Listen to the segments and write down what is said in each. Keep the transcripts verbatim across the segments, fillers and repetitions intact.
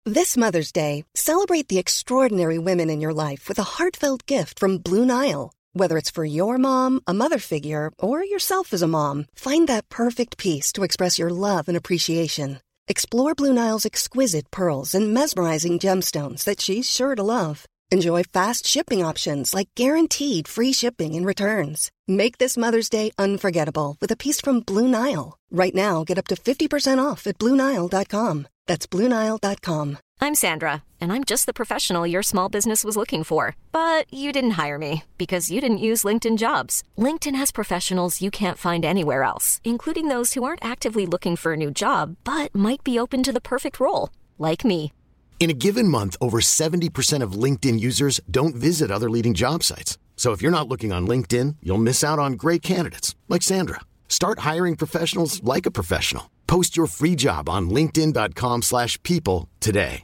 This Mother's Day, celebrate the extraordinary women in your life with a heartfelt gift from Blue Nile. Whether it's for your mom, a mother figure, or yourself as a mom, find that perfect piece to express your love and appreciation. Explore Blue Nile's exquisite pearls and mesmerizing gemstones that she's sure to love. Enjoy fast shipping options like guaranteed free shipping and returns. Make this Mother's Day unforgettable with a piece from Blue Nile. Right now, get up to fifty percent off at Blue Nile dot com. That's Blue Nile dot com. I'm Sandra, and I'm just the professional your small business was looking for. But you didn't hire me because you didn't use LinkedIn Jobs. LinkedIn has professionals you can't find anywhere else, including those who aren't actively looking for a new job, but might be open to the perfect role, like me. In a given month, over seventy percent of LinkedIn users don't visit other leading job sites. So if you're not looking on LinkedIn, you'll miss out on great candidates like Sandra. Start hiring professionals like a professional. Post your free job on linkedin dot com slash people today.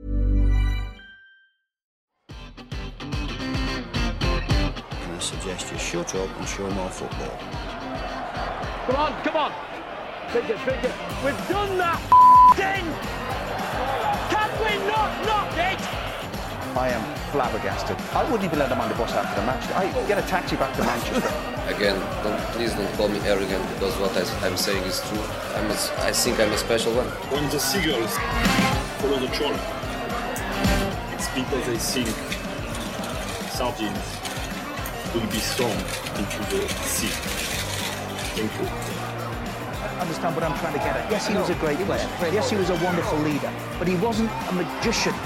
And I suggest you shut up and show more football. Come on, come on. Pick it, pick it. We've done that thing. Can we not knock it? I am flabbergasted. I wouldn't even let them on the bus after the match. I get a taxi back to Manchester. Again, don't, please don't call me arrogant because what I, I'm saying is true. I'm a, I think I'm a special one. When the seagulls follow the trawler, it's because they think sardines will be thrown into the sea. Thank you. I understand what I'm trying to get at. Yes, he was a great player. Yes, he was a wonderful leader. But he wasn't a magician.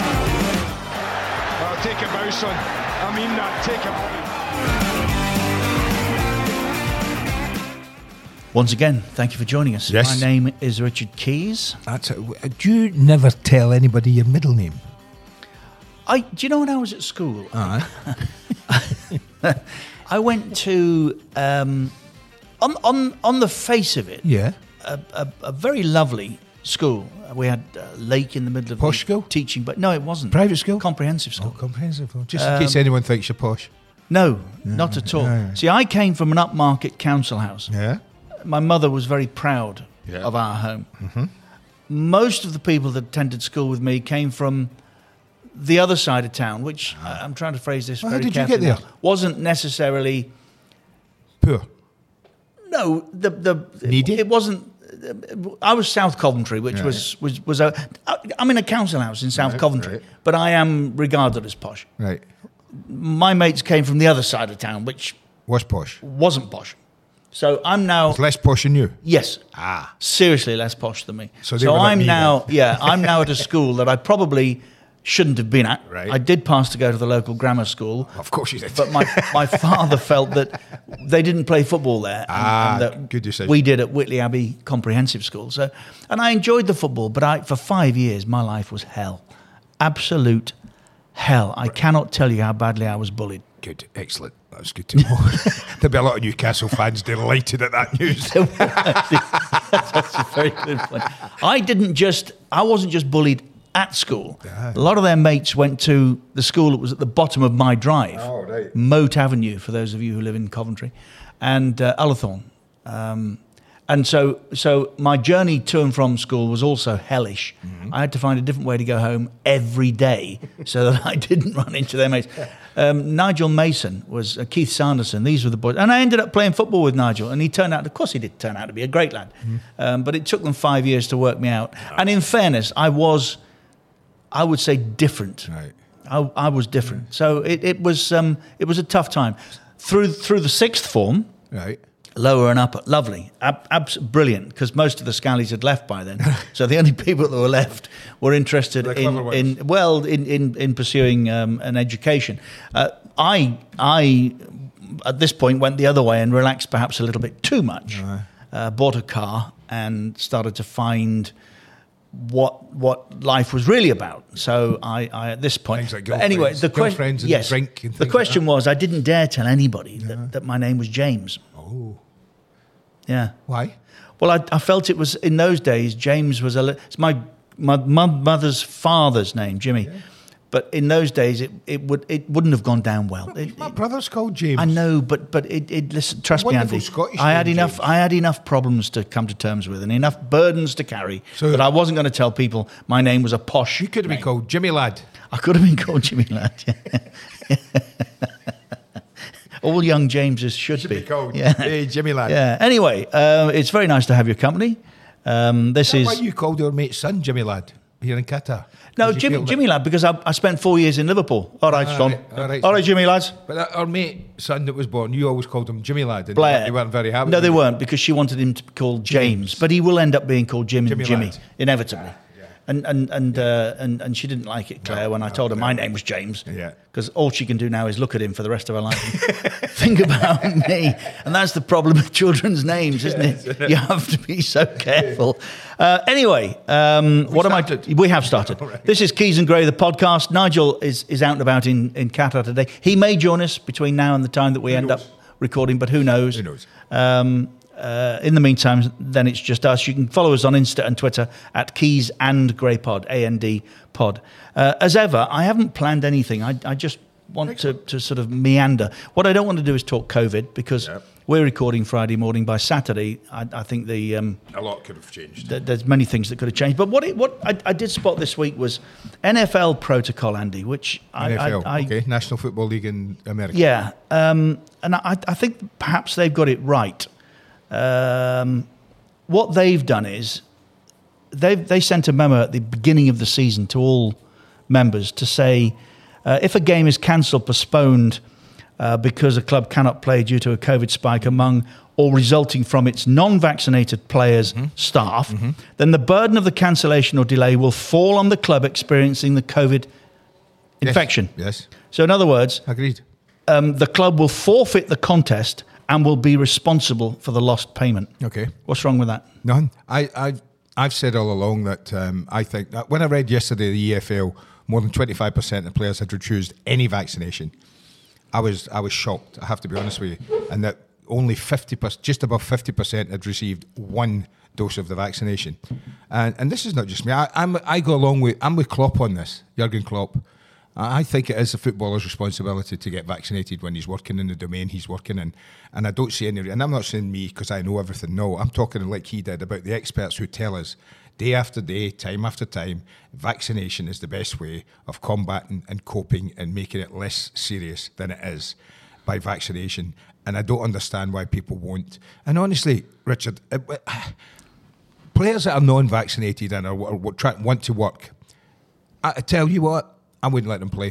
Oh, take a bow, son. I mean that. Take a Once again, thank you for joining us. Yes. My name is Richard Keys. That's a, do you never tell anybody your middle name? I do you know when I was at school? Uh-huh. I went to um, on on on the face of it, yeah, a, a, a very lovely school. We had a lake in the middle of posh the school teaching, but no, it wasn't private school, comprehensive school. Oh, comprehensive school. Just in um, case anyone thinks you're posh. No, no not at all. No, no. See, I came from an upmarket council house. Yeah, my mother was very proud yeah. of our home. Mm-hmm. Most of the people that attended school with me came from the other side of town, which uh, I'm trying to phrase this well, very how did carefully. you get there? Wasn't necessarily poor. No, the the needy. It, it wasn't. I was South Coventry, which right. was was was a. I'm in a council house in South right, Coventry, right. but I am regarded as posh. Right. My mates came from the other side of town, which was posh. Wasn't posh. So I'm now it's less posh than you. Yes. Ah. Seriously, less posh than me. So, so I'm like now. yeah, I'm now at a school that I probably shouldn't have been at. Right. I did pass to go to the local grammar school. Of course you did. But my my father felt that they didn't play football there. And, ah, and that good decision. We did at Whitley Abbey Comprehensive School. So, and I enjoyed the football, but I for five years my life was hell, absolute hell. I right. cannot tell you how badly I was bullied. Good, excellent. That's good to know. There'll be a lot of Newcastle fans delighted at that news. That's actually a very good point. I didn't just. I wasn't just bullied at school. Yeah. A lot of their mates went to the school that was at the bottom of my drive, oh, right. Moat Avenue, for those of you who live in Coventry, and uh, Ullathorne. Um, and so so my journey to and from school was also hellish. Mm-hmm. I had to find a different way to go home every day so that I didn't run into their mates. Um, Nigel Mason was uh, Keith Sanderson. These were the boys. And I ended up playing football with Nigel. And he turned out, of course he did turn out to be a great lad. Mm-hmm. Um, but it took them five years to work me out. And in fairness, I was... I would say different. Right. I, I was different. So it, it was um, it was a tough time. Through through the sixth form, right, lower and upper, lovely, ab, abs, brilliant, because most of the scallies had left by then. So the only people that were left were interested in, in well in in, in pursuing um, an education. Uh, I I at this point went the other way and relaxed perhaps a little bit too much. Right. Uh, bought a car and started to find what what life was really about. So I, I at this point, like but anyway, the question, yes, drink and the question like was, I didn't dare tell anybody yeah. that, that my name was James. Oh, yeah. Why? Well, I, I felt it was in those days. James was a it's my my mother's father's name, Jimmy. Yeah. But in those days, it, it would it wouldn't have gone down well. It, My it, brother's called James. I know, but but it, it listen. Trust me, Wonderful Andy. Scottish I had name, enough. James. I had enough problems to come to terms with, and enough burdens to carry. So- that I wasn't going to tell people my name was a posh. You could have been name. called Jimmy Lad. I could have been called Jimmy Lad. Yeah. All young Jameses should, Should be. be called Yeah. Hey, Jimmy Lad. Yeah. Anyway, uh, it's very nice to have your company. Um, this Is is that why you called your mate's son Jimmy Lad here in Qatar? no Did you Jimmy feel that- Jimmy Lad because I, I spent four years in Liverpool. All right, Ah, son. right, all right, all son. right, Jimmy lads. But that, our mate's son that was born, you always called him Jimmy Lad. And Blair. They weren't very happy. No, with they it. weren't because she wanted him to be called James, but he will end up being called Jim Jimmy Jimmy, Lad. inevitably. And and and, uh, and and she didn't like it, Claire, when I told her my name was James. Yeah. Because all she can do now is look at him for the rest of her life and think about me. And that's the problem with children's names, isn't it? You have to be so careful. Uh, anyway, um, what started. am I? We have started. All right. This is Keys and Gray, the podcast. Nigel is is out and about in in Qatar today. He may join us between now and the time that we end knows? up recording, but who knows? Who knows? Um, uh, in the meantime, then it's just us. You can follow us on Insta and Twitter at Keys and Grey Pod, A N D Pod. Uh, as ever, I haven't planned anything. I, I just want to, to sort of meander. What I don't want to do is talk COVID because Yep. we're recording Friday morning. By Saturday, I, I think the um, A lot could have changed. th- there's many things that could have changed. But what it, what I, I did spot this week was N F L protocol, Andy, which I, N F L, I, I okay, National Football League in America. yeah, um, and I, I think perhaps they've got it right. Um, what they've done is they they sent a memo at the beginning of the season to all members to say uh, if a game is cancelled, postponed uh, because a club cannot play due to a COVID spike among or resulting from its non-vaccinated players, Mm-hmm. staff, then the burden of the cancellation or delay will fall on the club experiencing the COVID Yes, infection. Yes, So in other words, agreed. um, the club will forfeit the contest and will be responsible for the lost payment. Okay. What's wrong with that? None. I, I, I've said all along that um, I think that when I read yesterday the E F L, more than twenty-five percent of players had refused any vaccination. I was I was shocked, I have to be honest with you. And that only fifty percent, just above fifty percent had received one dose of the vaccination. And and this is not just me. I, I'm, I go along with, I'm with Klopp on this, Jurgen Klopp. I think it is a footballer's responsibility to get vaccinated when he's working in the domain he's working in. And I don't see any, and I'm not saying me because I know everything. No, I'm talking like he did about the experts who tell us day after day, time after time, vaccination is the best way of combating and coping and making it less serious than it is by vaccination. And I don't understand why people won't. And honestly, Richard, it, players that are non-vaccinated and are, are, try, want to work, I, I tell you what, I wouldn't let them play.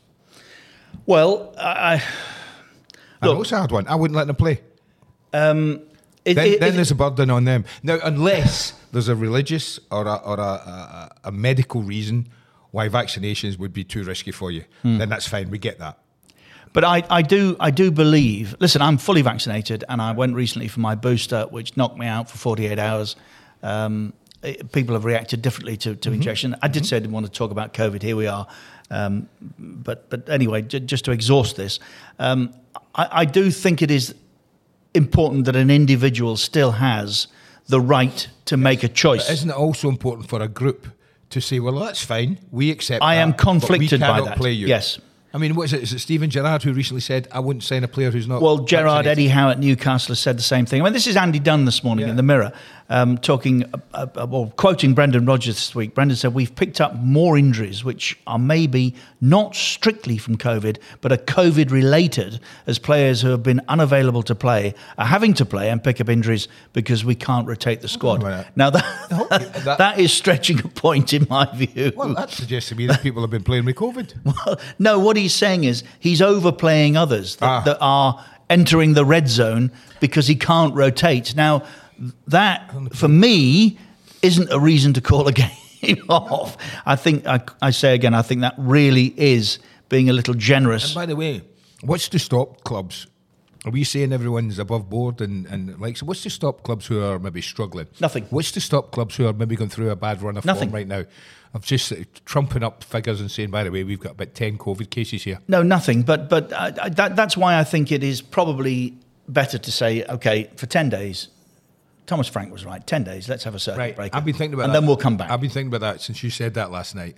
Well, I, I know it's a hard one. I wouldn't let them play. um, it, Then, it- then it- there's a burden on them. Now, unless there's a religious or a, or a, a, a medical reason why vaccinations would be too risky for you, Hmm. then that's fine. We get that. But I, I do I do believe. Listen, I'm fully vaccinated, and I went recently for my booster, which knocked me out for forty-eight hours. Um, it- people have reacted differently to, to injection. I did say I didn't want to talk about COVID. Here we are. Um, but but anyway, j- just to exhaust this, um, I, I do think it is important that an individual still has the right to make a choice. But isn't it also important for a group to say, well, that's fine, we accept I that, am but conflicted we by cannot that. play you. Yes. I mean, what is it? Is it Stephen Gerrard who recently said, I wouldn't sign a player who's not Well, Gerard vaccinated"? Eddie Howe at Newcastle has said the same thing. I mean, this is Andy Dunn this morning Yeah. in the Mirror, um, talking, uh, uh, well, quoting Brendan Rodgers this week. Brendan said, we've picked up more injuries, which are maybe not strictly from COVID, but are COVID related, as players who have been unavailable to play are having to play and pick up injuries because we can't rotate the squad. Right. Now, that, that- that is stretching a point in my view. Well, that suggests to me that people have been playing with COVID. Well, no, what he's saying is he's overplaying others that, Ah. that are entering the red zone because he can't rotate. Now, that, for me, isn't a reason to call a game off. I think, I, I say again, I think that really is being a little generous. And by the way, what's to stop clubs? Are we saying everyone's above board and, and like, so what's to stop clubs who are maybe struggling? Nothing. What's to stop clubs who are maybe going through a bad run of Nothing. form right now? I'm just uh, trumping up figures and saying, by the way, we've got about ten COVID cases here. No, nothing. But but uh, that, that's why I think it is probably better to say, okay, for ten days, Thomas Frank was right. ten days, let's have a circuit Right. breaker. I've been thinking about and that. And then we'll come back. I've been thinking about that since you said that last night.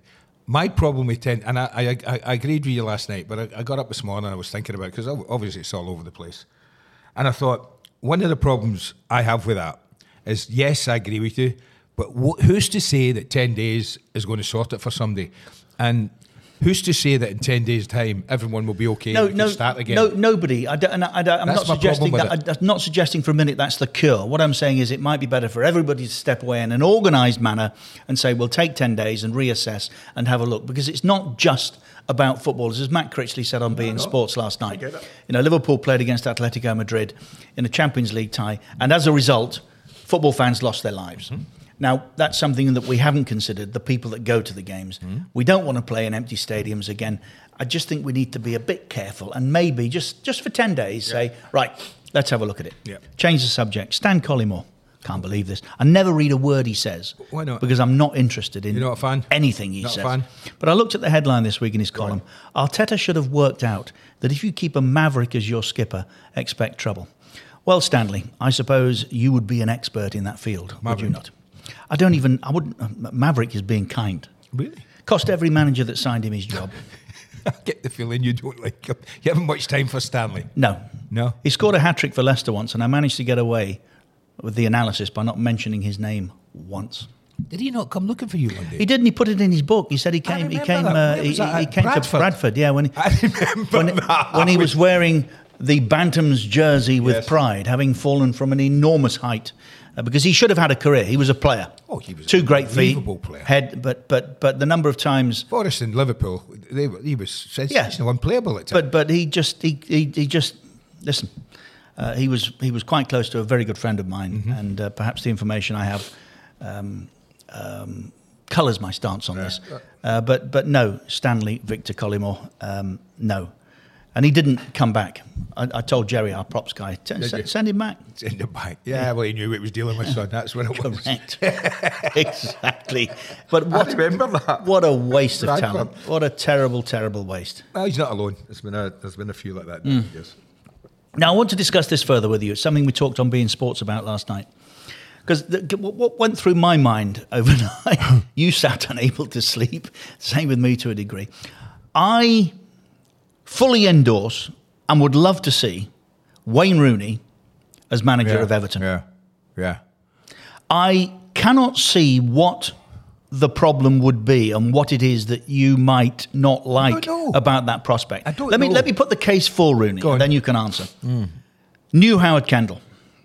My problem with ten, and I, I, I, I agreed with you last night, but I, I got up this morning and I was thinking about it because obviously it's all over the place. And I thought, one of the problems I have with that is, yes, I agree with you, but wh- who's to say that ten days is going to sort it for somebody? And who's to say that in ten days' time everyone will be okay no, and we no, can start again? No, nobody. I don't, and I don't, I'm That's not my suggesting problem that. with I'm not suggesting for a minute that's the cure. What I'm saying is it might be better for everybody to step away in an organised manner and say we'll take ten days and reassess and have a look, because it's not just about footballers, as Matt Critchley said on Bein Sports last night. You know, Liverpool played against Atletico Madrid in a Champions League tie, and as a result, football fans lost their lives. Mm-hmm. Now, that's something that we haven't considered, the people that go to the games. Mm. We don't want to play in empty stadiums again. I just think we need to be a bit careful and maybe just, just for ten days yeah. say, right, let's have a look at it. Yeah. Change the subject. Stan Collymore. Can't believe this. I never read a word he says. Why not? Because I'm not interested in You're not a fan? anything he not says. A fan? But I looked at the headline this week in his column. Arteta should have worked out that if you keep a maverick as your skipper, expect trouble. Well, Stanley, I suppose you would be an expert in that field, Maverick. Would you not? I don't even, I wouldn't, uh, Maverick is being kind. Really? Cost every manager that signed him his job. I get the feeling you don't like him. You haven't much time for Stanley. No. No? He scored a hat-trick for Leicester once, and I managed to get away with the analysis by not mentioning his name once. Did he not come looking for you one day? He did, and he put it in his book. He said he came. He came. Uh, he, he came Bradford? to Bradford. Yeah, when he, I remember when, that. when he was wearing the Bantam's jersey with yes. pride, having fallen from an enormous height, uh, because he should have had a career. He was a player. Oh, he was two a great feet, player. head, but but but the number of times Forest and Liverpool, they were, he was sensational, yeah. unplayable at times. But but he just he he, he just listen. Uh, he was he was quite close to a very good friend of mine, mm-hmm. and uh, perhaps the information I have um, um, colours my stance on yeah. this. Uh, but but no, Stanley Victor Collymore, um, no. And he didn't come back. I, I told Jerry, our props guy, t- s- send him back. Send him back. Yeah, well, he knew it was dealing with, son. That's what it was. Correct. Exactly. But what, I remember that. What a waste of Bradford. talent. What a terrible, terrible waste. Well, he's not alone. There's been a, there's been a few like that. Mm. Yes. Now, I want to discuss this further with you. It's something we talked on Bein Sports about last night. Because what went through my mind overnight, you sat unable to sleep, same with me to a degree. I fully endorse and would love to see Wayne Rooney as manager yeah, of Everton. Yeah, yeah. I cannot see what the problem would be and what it is that you might not like about that prospect. I don't let know. me let me put the case for Rooney, and then you can answer. Mm. New Howard Kendall.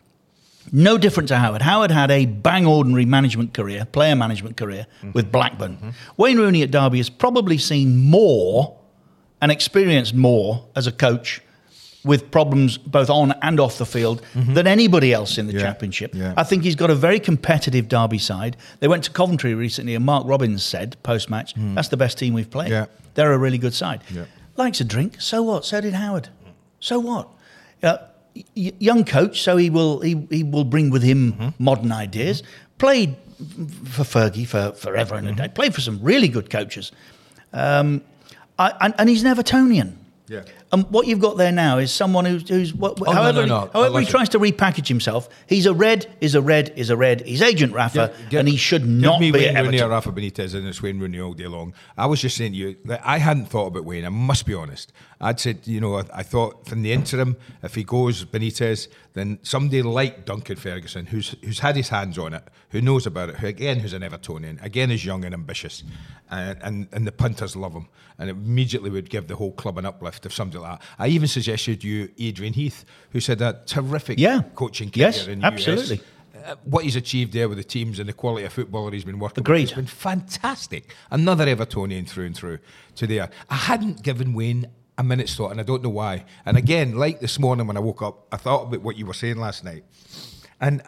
No different to Howard. Howard had a bang ordinary management career, player management career mm-hmm. with Blackburn. Mm-hmm. Wayne Rooney at Derby has probably seen more and experienced more as a coach with problems both on and off the field mm-hmm. than anybody else in the yeah. Championship. Yeah. I think he's got a very competitive Derby side. They went to Coventry recently and Mark Robbins said, post-match, mm. that's the best team we've played. Yeah. They're a really good side. Yeah. Likes a drink, so what? So did Howard. So what? Uh, y- young coach, so he will he, he will bring with him mm-hmm. modern ideas. Played for Fergie for forever and a day. Played for some really good coaches. Um, I, and, and he's an Evertonian. Yeah. And what you've got there now is someone who's, who's what, oh, however, no, no, no. he, however he Listen. tries to repackage himself, he's a red, is a red, is a red. He's Agent Rafa, Get- get- and he should give not me be Wayne at Rooney or Everton. Rafa Benitez, and it's Wayne Rooney all day long. I was just saying to you that I hadn't thought about Wayne. I must be honest. I'd said, you know, I, I thought from the interim, if he goes Benitez, then somebody like Duncan Ferguson, who's who's had his hands on it, who knows about it, who again who's an Evertonian, again is young and ambitious, and and, and the punters love him, and it immediately would give the whole club an uplift if somebody like that. I even suggested you Adrian Heath, who's had a terrific Yeah. coaching career Yes, in the absolutely. U S. Uh, what he's achieved there with the teams and the quality of footballer he's been working Agreed. with has been fantastic. Another Evertonian through and through to there. I hadn't given Wayne a minute's thought, and I don't know why. And again, like this morning when I woke up, I thought about what you were saying last night. And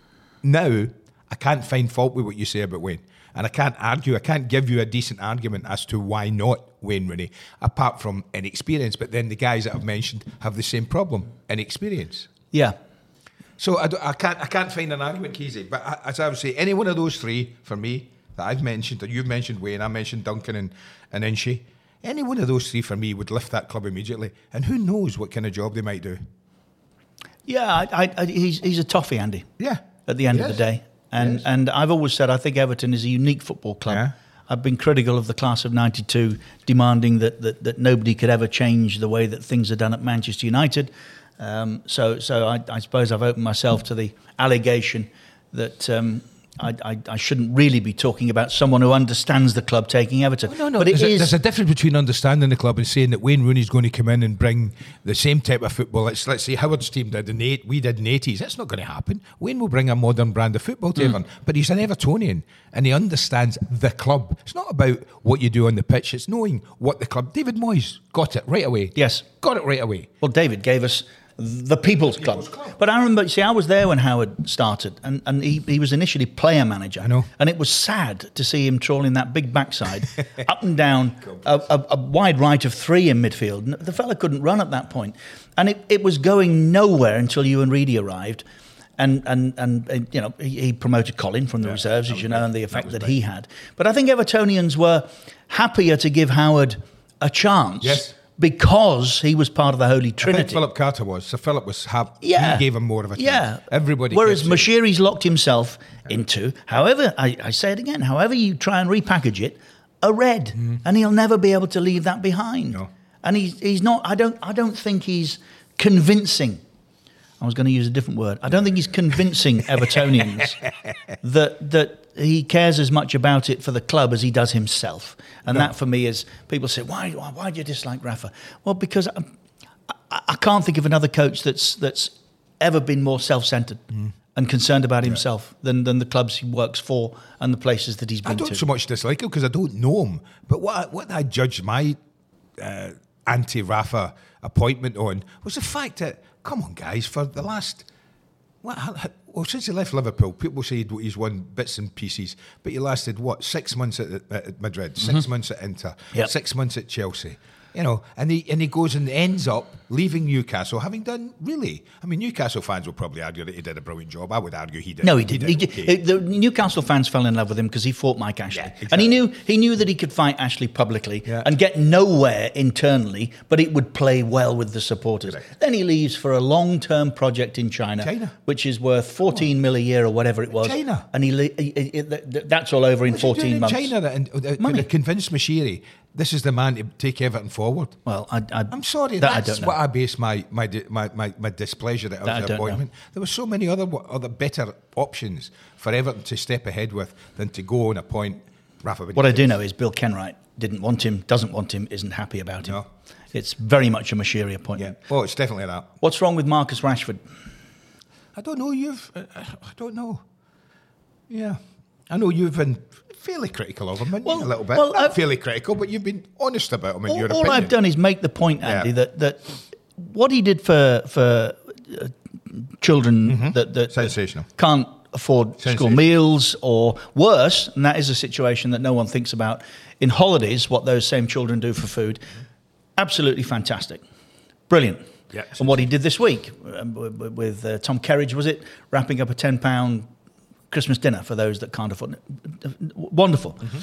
now I can't find fault with what you say about Wayne. And I can't argue, I can't give you a decent argument as to why not Wayne Rooney, apart from inexperience. But then the guys that I've mentioned have the same problem, inexperience. Yeah. So I, don't- I can't I can't find an argument, Keezy. But I, as I would say, any one of those three, for me, that I've mentioned, or you've mentioned Wayne, I mentioned Duncan and, and Inchie, any one of those three for me would lift that club immediately. And who knows what kind of job they might do. Yeah, I, I, I, he's, he's a toffee, Andy. Yeah. At the end Yes. of the day. And Yes. and I've always said I think Everton is a unique football club. Yeah. I've been critical of the class of ninety-two, demanding that, that, that nobody could ever change the way that things are done at Manchester United. Um, so so I, I suppose I've opened myself to the allegation that um, I, I, I shouldn't really be talking about someone who understands the club taking Everton. Oh, no, no, but it there's, is, a, there's a difference between understanding the club and saying that Wayne Rooney's going to come in and bring the same type of football. Let's, let's say Howard's team did in the eight, we did in the eighties. That's not going to happen. Wayne will bring a modern brand of football to mm. Everton, but he's an Evertonian and he understands the club. It's not about what you do on the pitch, it's knowing what the club... David Moyes got it right away. Yes. Got it right away. Well, David gave us the People's Club. People's Club. But I remember, see, I was there when Howard started, and, and he, he was initially player manager. I know. And it was sad to see him trawling that big backside up and down a, a, a wide right of three in midfield. The fella couldn't run at that point. And it, it was going nowhere until Ewan Reedy arrived. And, and, and, and you know, he, he promoted Colin from the yeah, reserves, as you know, and the effect that, that he had. But I think Evertonians were happier to give Howard a chance. Yes. Because he was part of the Holy Trinity. I think Philip Carter was. So Philip was happy. Yeah. He gave him more of a chance. Yeah. Everybody. Whereas Moshiri's locked himself into, however, I, I say it again, however you try and repackage it, a red. Mm. And he'll never be able to leave that behind. No. And he's, he's not, I don't, I don't think he's convincing. I was going to use a different word. I don't think he's convincing Evertonians that that he cares as much about it for the club as he does himself. And no. that, for me, is people say, why, why, why do you dislike Rafa? Well, because I, I, I can't think of another coach that's that's ever been more self-centred mm. and concerned about himself yeah. than, than the clubs he works for and the places that he's been to. I don't to. so much dislike him because I don't know him. But what I, what I judged my uh, anti-Rafa appointment on was the fact that, come on, guys, for the last... What, well, since he left Liverpool, people say he's won bits and pieces, but he lasted, what, six months at, at Madrid, mm-hmm. six months at Inter, yep. six months at Chelsea. You know, and he and he goes and ends up leaving Newcastle, having done really. I mean, Newcastle fans will probably argue that he did a brilliant job. I would argue he did. No, he didn't. He did. He he, the Newcastle fans fell in love with him because he fought Mike Ashley, yeah, exactly. and he knew he knew that he could fight Ashley publicly yeah. and get nowhere internally, but it would play well with the supporters. Correct. Then he leaves for a long-term project in China, China. which is worth fourteen mil a year or whatever it was. China, and he, he, he, he that's all over in What's fourteen he doing months. In China, and uh, Money. Convinced Moshiri this is the man to take Everton forward. Well, I, I, I'm sorry, that that's I don't know. what I base my my my, my, my displeasure at That I the don't appointment. know. There were so many other other better options for Everton to step ahead with than to go and appoint Rafa Benitez. What I do know is Bill Kenwright didn't want him, doesn't want him, isn't happy about him. No. It's very much a Moshiri appointment. Yeah. Oh, it's definitely that. What's wrong with Marcus Rashford? I don't know. You've. Uh, I don't know. Yeah, I know you've been fairly critical of him, haven't well, you? A little bit. Well, Not uh, fairly critical, but you've been honest about him in all, your all opinion. I've done is make the point, Andy, Yeah. that that what he did for for uh, children Mm-hmm. that, that Sensational. that can't afford school Sensational. meals, or worse, and that is a situation that no one thinks about in holidays. What those same children do for food, absolutely fantastic, brilliant. Yeah, and what he did this week um, with, with uh, Tom Kerridge, was it, wrapping up a ten pound Christmas dinner for those that can't afford it. Wonderful. Mm-hmm.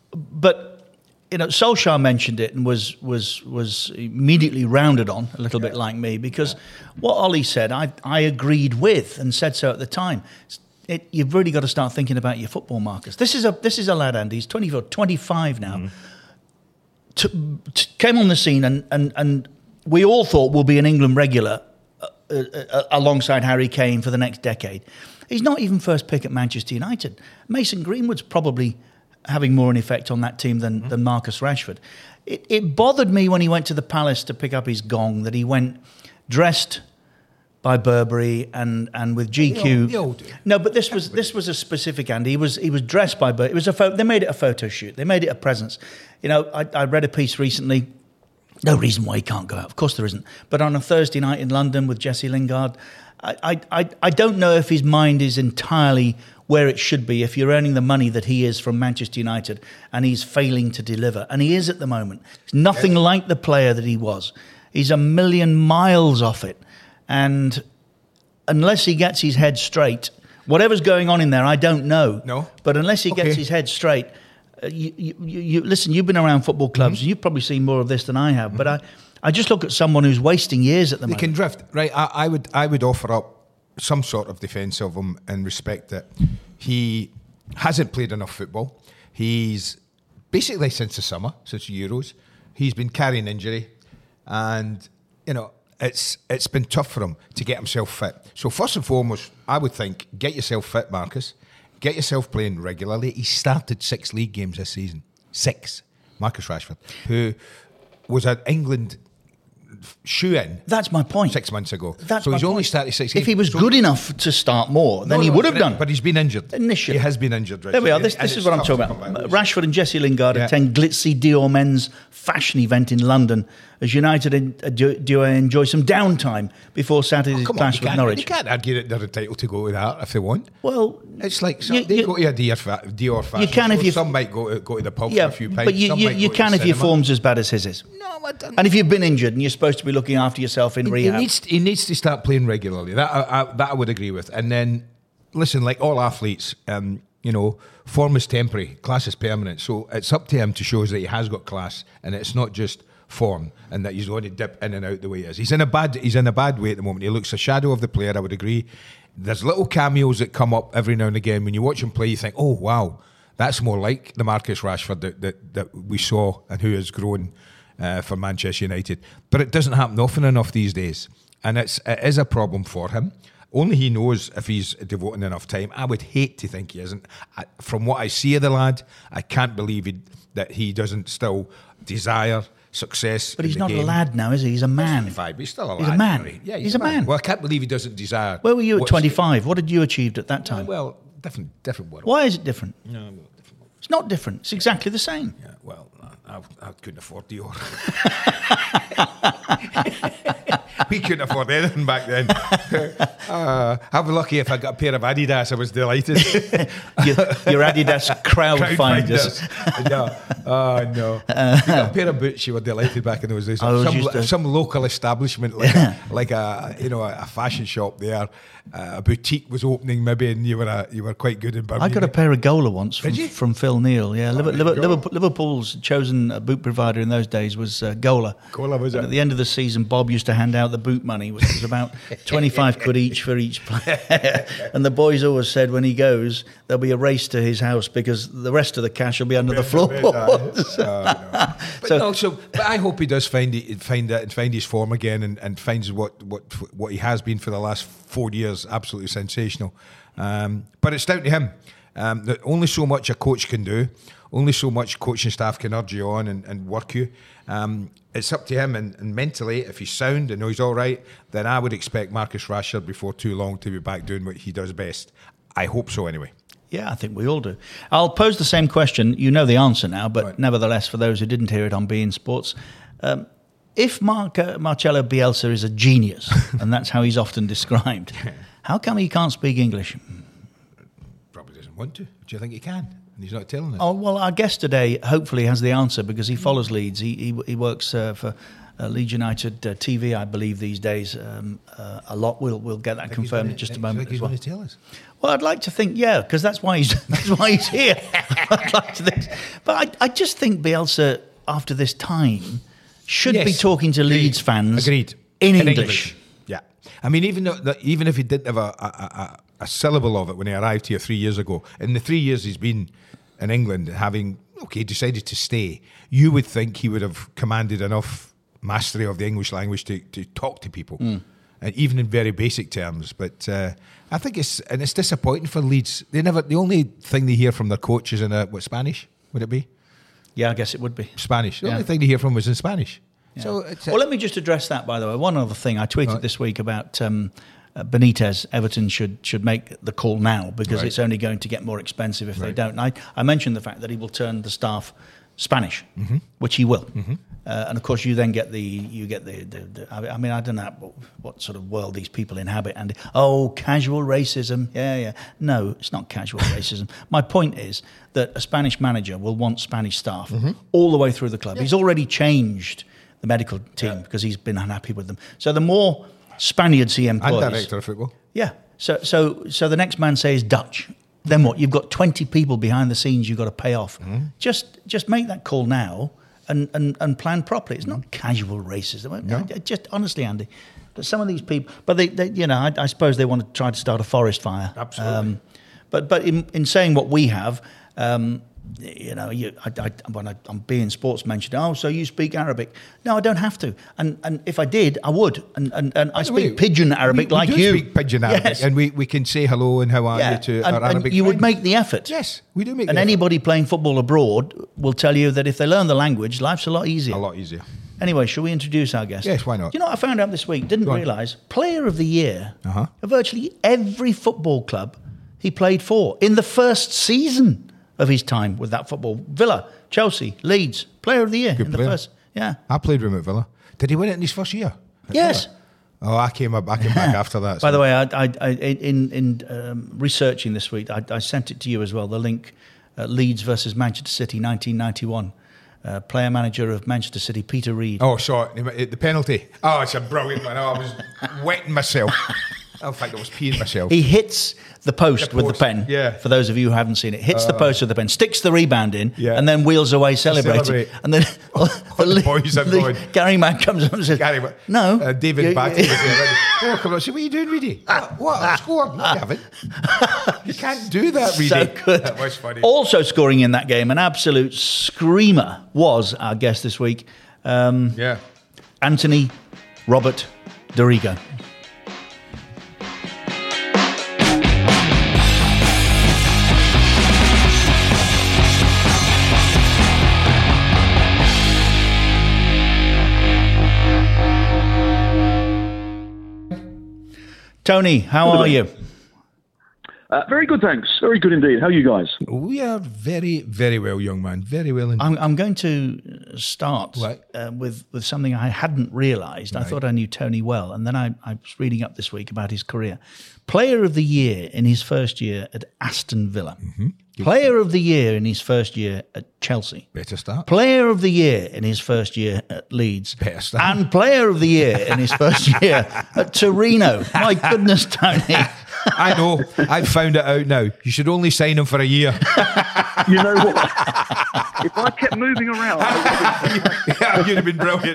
But, you know, Solskjaer mentioned it and was was was immediately rounded on, a little yeah. bit like me, because yeah. what Ollie said, I I agreed with and said so at the time. It, you've really got to start thinking about your football, Marcus. This is a this is a lad, Andy, he's twenty-four, twenty-five now, mm. to, to, came on the scene and, and, and we all thought will be an England regular uh, uh, alongside Harry Kane for the next decade. He's not even first pick at Manchester United. Mason Greenwood's probably having more an effect on that team than, mm-hmm. than Marcus Rashford. It, it bothered me when he went to the Palace to pick up his gong that he went dressed by Burberry and, and with G Q. The old, the old. No, but this was this was a specific Andy. He was he was dressed by Burberry. It was a pho- they made it a photo shoot. They made it a presence. You know, I, I read a piece recently. No reason why he can't go out. Of course there isn't. But on a Thursday night in London with Jesse Lingard, I, I, I don't know if his mind is entirely where it should be if you're earning the money that he is from Manchester United and he's failing to deliver. And he is at the moment. He's nothing yes. like the player that he was. He's a million miles off it. And unless he gets his head straight, whatever's going on in there, I don't know. No. But unless he okay. gets his head straight, uh, you, you, you listen, you've been around football clubs. Mm-hmm. You've probably seen more of this than I have. Mm-hmm. But I... I just look at someone who's wasting years at the they moment. They can drift, right? I, I would, I would offer up some sort of defence of him in respect that he hasn't played enough football. He's basically since the summer, since the Euros. He's been carrying injury, and you know it's it's been tough for him to get himself fit. So first and foremost, I would think get yourself fit, Marcus. Get yourself playing regularly. He started six league games this season. Six. Marcus Rashford, who was at England shoe-in. That's my point. Six months ago. That's so my he's only point. started six games. If he was so good enough to start more, then no, he no, would have but, done. But he's been injured. Initially. He has been injured. Right? There we are. This, And this is it's what I'm tough talking to about. come back. Rashford and Jesse Lingard Yeah. attend glitzy Dior men's fashion event in London as United en- uh, do, do enjoy some downtime before Saturday's Oh, come on, clash you with can't, Norwich. you can't argue that they're entitled to go to that if they want. Well, it's like some, you- they you- go to a Dior, fa- Dior fashion. You can if show. you- Some might go to, go to the pub yeah, for a few pints. but you, some you, might you go to can the if your cinema. form's as bad as his is. No, I don't. And if you've been injured and you're supposed to be looking after yourself in He, he rehab. needs he needs to start playing regularly. That I, I, that I would agree with. And then, listen, like all athletes, um, you know, form is temporary, class is permanent. So it's up to him to show us that he has got class, and it's not just form, and that he's going to dip in and out the way he is. He's in a bad he's in a bad way at the moment. He looks a shadow of the player. I would agree. There's little cameos that come up every now and again when you watch him play. You think, oh wow, that's more like the Marcus Rashford that that, that we saw and who has grown uh, for Manchester United. But it doesn't happen often enough these days, and it's it is a problem for him. Only he knows if he's devoting enough time. I would hate to think he isn't. I, from what I see of the lad, I can't believe he, that he doesn't still desire success. But in he's the not game. a lad now, is he? He's a man. twenty-five, but he's still a He's lad. a man. isn't he? Yeah, He's a man. Well, I can't believe he doesn't desire. Where were you at what's- twenty-five? What had you achieved at that time? Well, different, different world. Why is it different? No, well, different world. It's not different. It's exactly the same. Yeah, well, I, I couldn't afford Dior. We couldn't afford anything back then. uh, I'm lucky if I got a pair of Adidas, I was delighted. your, your Adidas crowd, Crowd finders. finders. No, oh no. You got a pair of boots, you were delighted back in those days. I was Some, used to- some local establishment, like, a, like a you know a fashion shop there, uh, a boutique was opening maybe, and you were a, you were quite good in Birmingham. I got a pair of Gola once from, Did you? from Phil Neal. Yeah, Liver, there Liver, you go. Liverpool, Liverpool's chosen uh, boot provider in those days was uh, Gola. Gola, was And it? At the end of the season, Bob used to hand out the boot money, which was about twenty-five quid each for each player. And the boys always said when he goes, there'll be a race to his house because the rest of the cash will be under the floorboards. But So- no, so but I hope he does find it, find that, find his form again, and, and finds what, what what he has been for the last four years. Absolutely sensational. Um, but it's down to him. Um, that only so much a coach can do. Only so much coaching staff can urge you on and, and work you. Um, it's up to him, and, and mentally, if he's sound and knows he's all right, then I would expect Marcus Rashford before too long to be back doing what he does best. I hope so, anyway. Yeah, I think we all do. I'll pose the same question. You know the answer now, but Right. nevertheless, for those who didn't hear it on Bein Sports, um, if Mark, uh, Marcelo Bielsa is a genius, and that's how he's often described, how come he can't speak English? Probably doesn't want to. Do you think he can? And he's not telling us. Oh, well, our guest today hopefully has the answer because he follows Leeds. He he, he works uh, for uh, Leeds United uh, T V, I believe, these days um, uh, a lot. We'll we'll get that Think he's confirmed gonna- in just a think- moment think as he's well. going to tell us. Well, I'd like to think, yeah, because that's why he's that's why he's here. I'd like to think, but I I just think Bielsa, after this time, should be Yes. talking to Leeds fans Agreed. in, English. Yeah. I mean, even though, that, even if he didn't have a, a, a, a syllable of it when he arrived here three years ago, in the three years he's been in England, having, okay, decided to stay, you would think he would have commanded enough mastery of the English language to, to talk to people, Mm. and even in very basic terms. But uh, I think it's, and it's disappointing for Leeds. They never, the only thing they hear from their coach is in a, what, Spanish, would it be? Yeah, I guess it would be. Spanish. The Yeah. only thing they hear from was in Spanish. Yeah. So it's, well, let me just address that, by the way. One other thing I tweeted Right. this week about um, uh, Benitez. Everton should should make the call now because Right. it's only going to get more expensive if they Right. don't. And I, I mentioned the fact that he will turn the staff Spanish, Mm-hmm. which he will. Uh, and of course, you then get the you get the. the, the I mean, I don't know what, what sort of world these people inhabit. And oh, casual racism. Yeah, yeah. No, it's not casual racism. My point is that a Spanish manager will want Spanish staff Mm-hmm. all the way through the club. He's already changed the medical team Yeah. because he's been unhappy with them. So the more Spaniards he and employs, director of football. yeah. So so so the next man says Dutch. Then what? You've got twenty people behind the scenes you've got to pay off. Mm-hmm. Just just make that call now and, and, and plan properly. It's not casual racism. No. I- I just honestly, Andy, but some of these people, but they, they you know, I, I suppose they want to try to start a forest fire. Absolutely. Um, but but in, in saying what we have, um, you know, you, I, I, when I, I'm being sports mentioned, oh, so you speak Arabic? No, I don't have to. And and if I did, I would. And and, and I speak we, pidgin Arabic we, we like do you. speak pidgin Arabic, yes. and we, we can say hello and how are yeah. you to and, our Arabic and you friends. would make the effort. Yes, we do make and the anybody effort. playing football abroad will tell you that if they learn the language, life's a lot easier. A lot easier. Anyway, shall we introduce our guest? Yes, why not? Do you know what I found out this week? Didn't realise. Player of the year uh-huh. of virtually every football club he played for in the first season of his time with that football. Villa, Chelsea, Leeds, player of the year Good in player. the first. Yeah. I played with him at Villa. Did he win it in his first year? Yes. Villa? Oh, I came up. I came back after that. By so. the way, I, I, I, in in um, researching this week, I, I sent it to you as well. The link: uh, Leeds versus Manchester City, nineteen ninety-one. Uh, player manager of Manchester City, Peter Reid. Oh, sorry, the penalty. Oh, it's a brilliant one. Oh, I was wetting myself. In fact, I was peeing myself. He hits the post, The with the post, pen. yeah. For those of you who haven't seen it, hits the Uh, post with the pen, sticks the rebound in, Yeah. and then wheels away celebrating. Celebrate. And then the boys are going. Gary Mann comes up and says, Gary, "No, uh, David you- Batty was there. Oh, come on, so what are you doing, Reedy? What? what? I scored? No, you haven't. You can't do that, Reedy. So good. That was funny. Also scoring in that game, an absolute screamer was our guest this week, um, yeah. Anthony Robert Dorigo. Tony, how are you? Uh, very good, thanks. Very good indeed. How are you guys? We are very, very well, young man. Very well indeed. I'm, I'm going to start Right. uh, with, with something I hadn't realised. I Right. thought I knew Tony well, and then I, I was reading up this week about his career. Player of the year in his first year at Aston Villa. Mm-hmm. Player of the year in his first year at Chelsea. Better start. Player of the year in his first year at Leeds. Better start. And player of the year in his first year at Torino. My goodness, Tony. I know. I've found it out now. You should only sign him for a year. You know what? If I kept moving around, Yeah, you'd have been brilliant.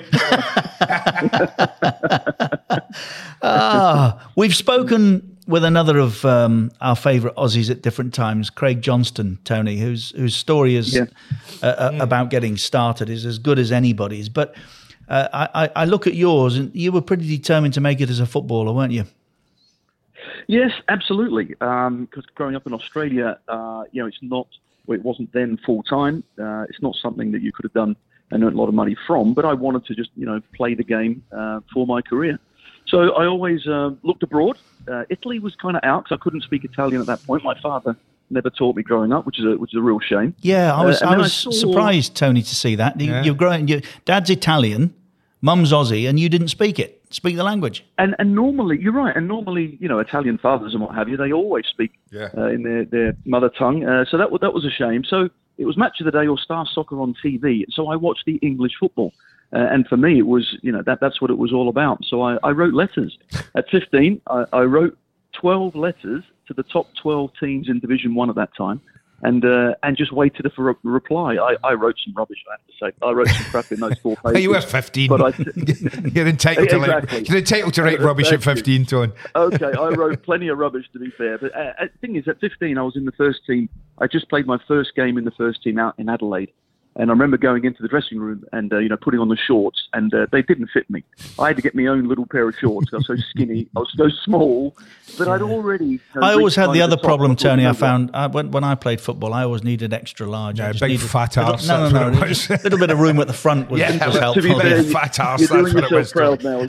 Ah, we've spoken with another of um, our favourite Aussies at different times, Craig Johnston, Tony, whose whose story is Yeah. uh, uh, about getting started is as good as anybody's. But uh, I, I look at yours, and you were pretty determined to make it as a footballer, weren't you? yes, absolutely. Because growing up in Australia, uh, you know, it's not. Well, it wasn't then full time. Uh, it's not something that you could have done and earned a lot of money from. But I wanted to just, you know, play the game uh, for my career. So I always uh, looked abroad. Uh, Italy was kind of out because I couldn't speak Italian at that point. My father never taught me growing up, which is a which is a real shame. Yeah, I was Uh, and I then was saw- surprised, Tony, to see that. You, Yeah. You're growing. Your dad's Italian, mum's Aussie, and you didn't speak it. Speak the language. And and normally, you're right. And normally, you know, Italian fathers and what have you, they always speak Yeah. uh, in their, their mother tongue. Uh, so that was that was a shame. So it was Match of the Day or Star Soccer on T V. So I watched the English football, uh, and for me, it was you know that that's what it was all about. So I, I wrote letters at fifteen. I, I wrote twelve letters to the top twelve teams in Division One at that time. And uh, and just waited for a reply. I, I wrote some rubbish, I have to say. I wrote some crap in those four pages. You were fifteen. But I, You're entitled to Exactly. like, you're entitled to write rubbish at Thank you. fifteen, Tone. okay, I wrote plenty of rubbish, to be fair. But uh, the thing is, at fifteen, I was in the first team. I just played my first game in the first team out in Adelaide. And I remember going into the dressing room and, uh, you know, putting on the shorts, and uh, they didn't fit me. I had to get my own little pair of shorts. I was so skinny. I was so small. But I'd already... You know, I always reached had the kind of other top. problem, thought, Tony. you I know found I, when, when I played football, I always needed extra large. I Yeah, just big needed fat little- arse, No, that's no, what no. it was. Just a little bit of room at the front was, Yeah, was but To helpful. be fair, Big fat arse, you're that's doing what it was, yourself Tony.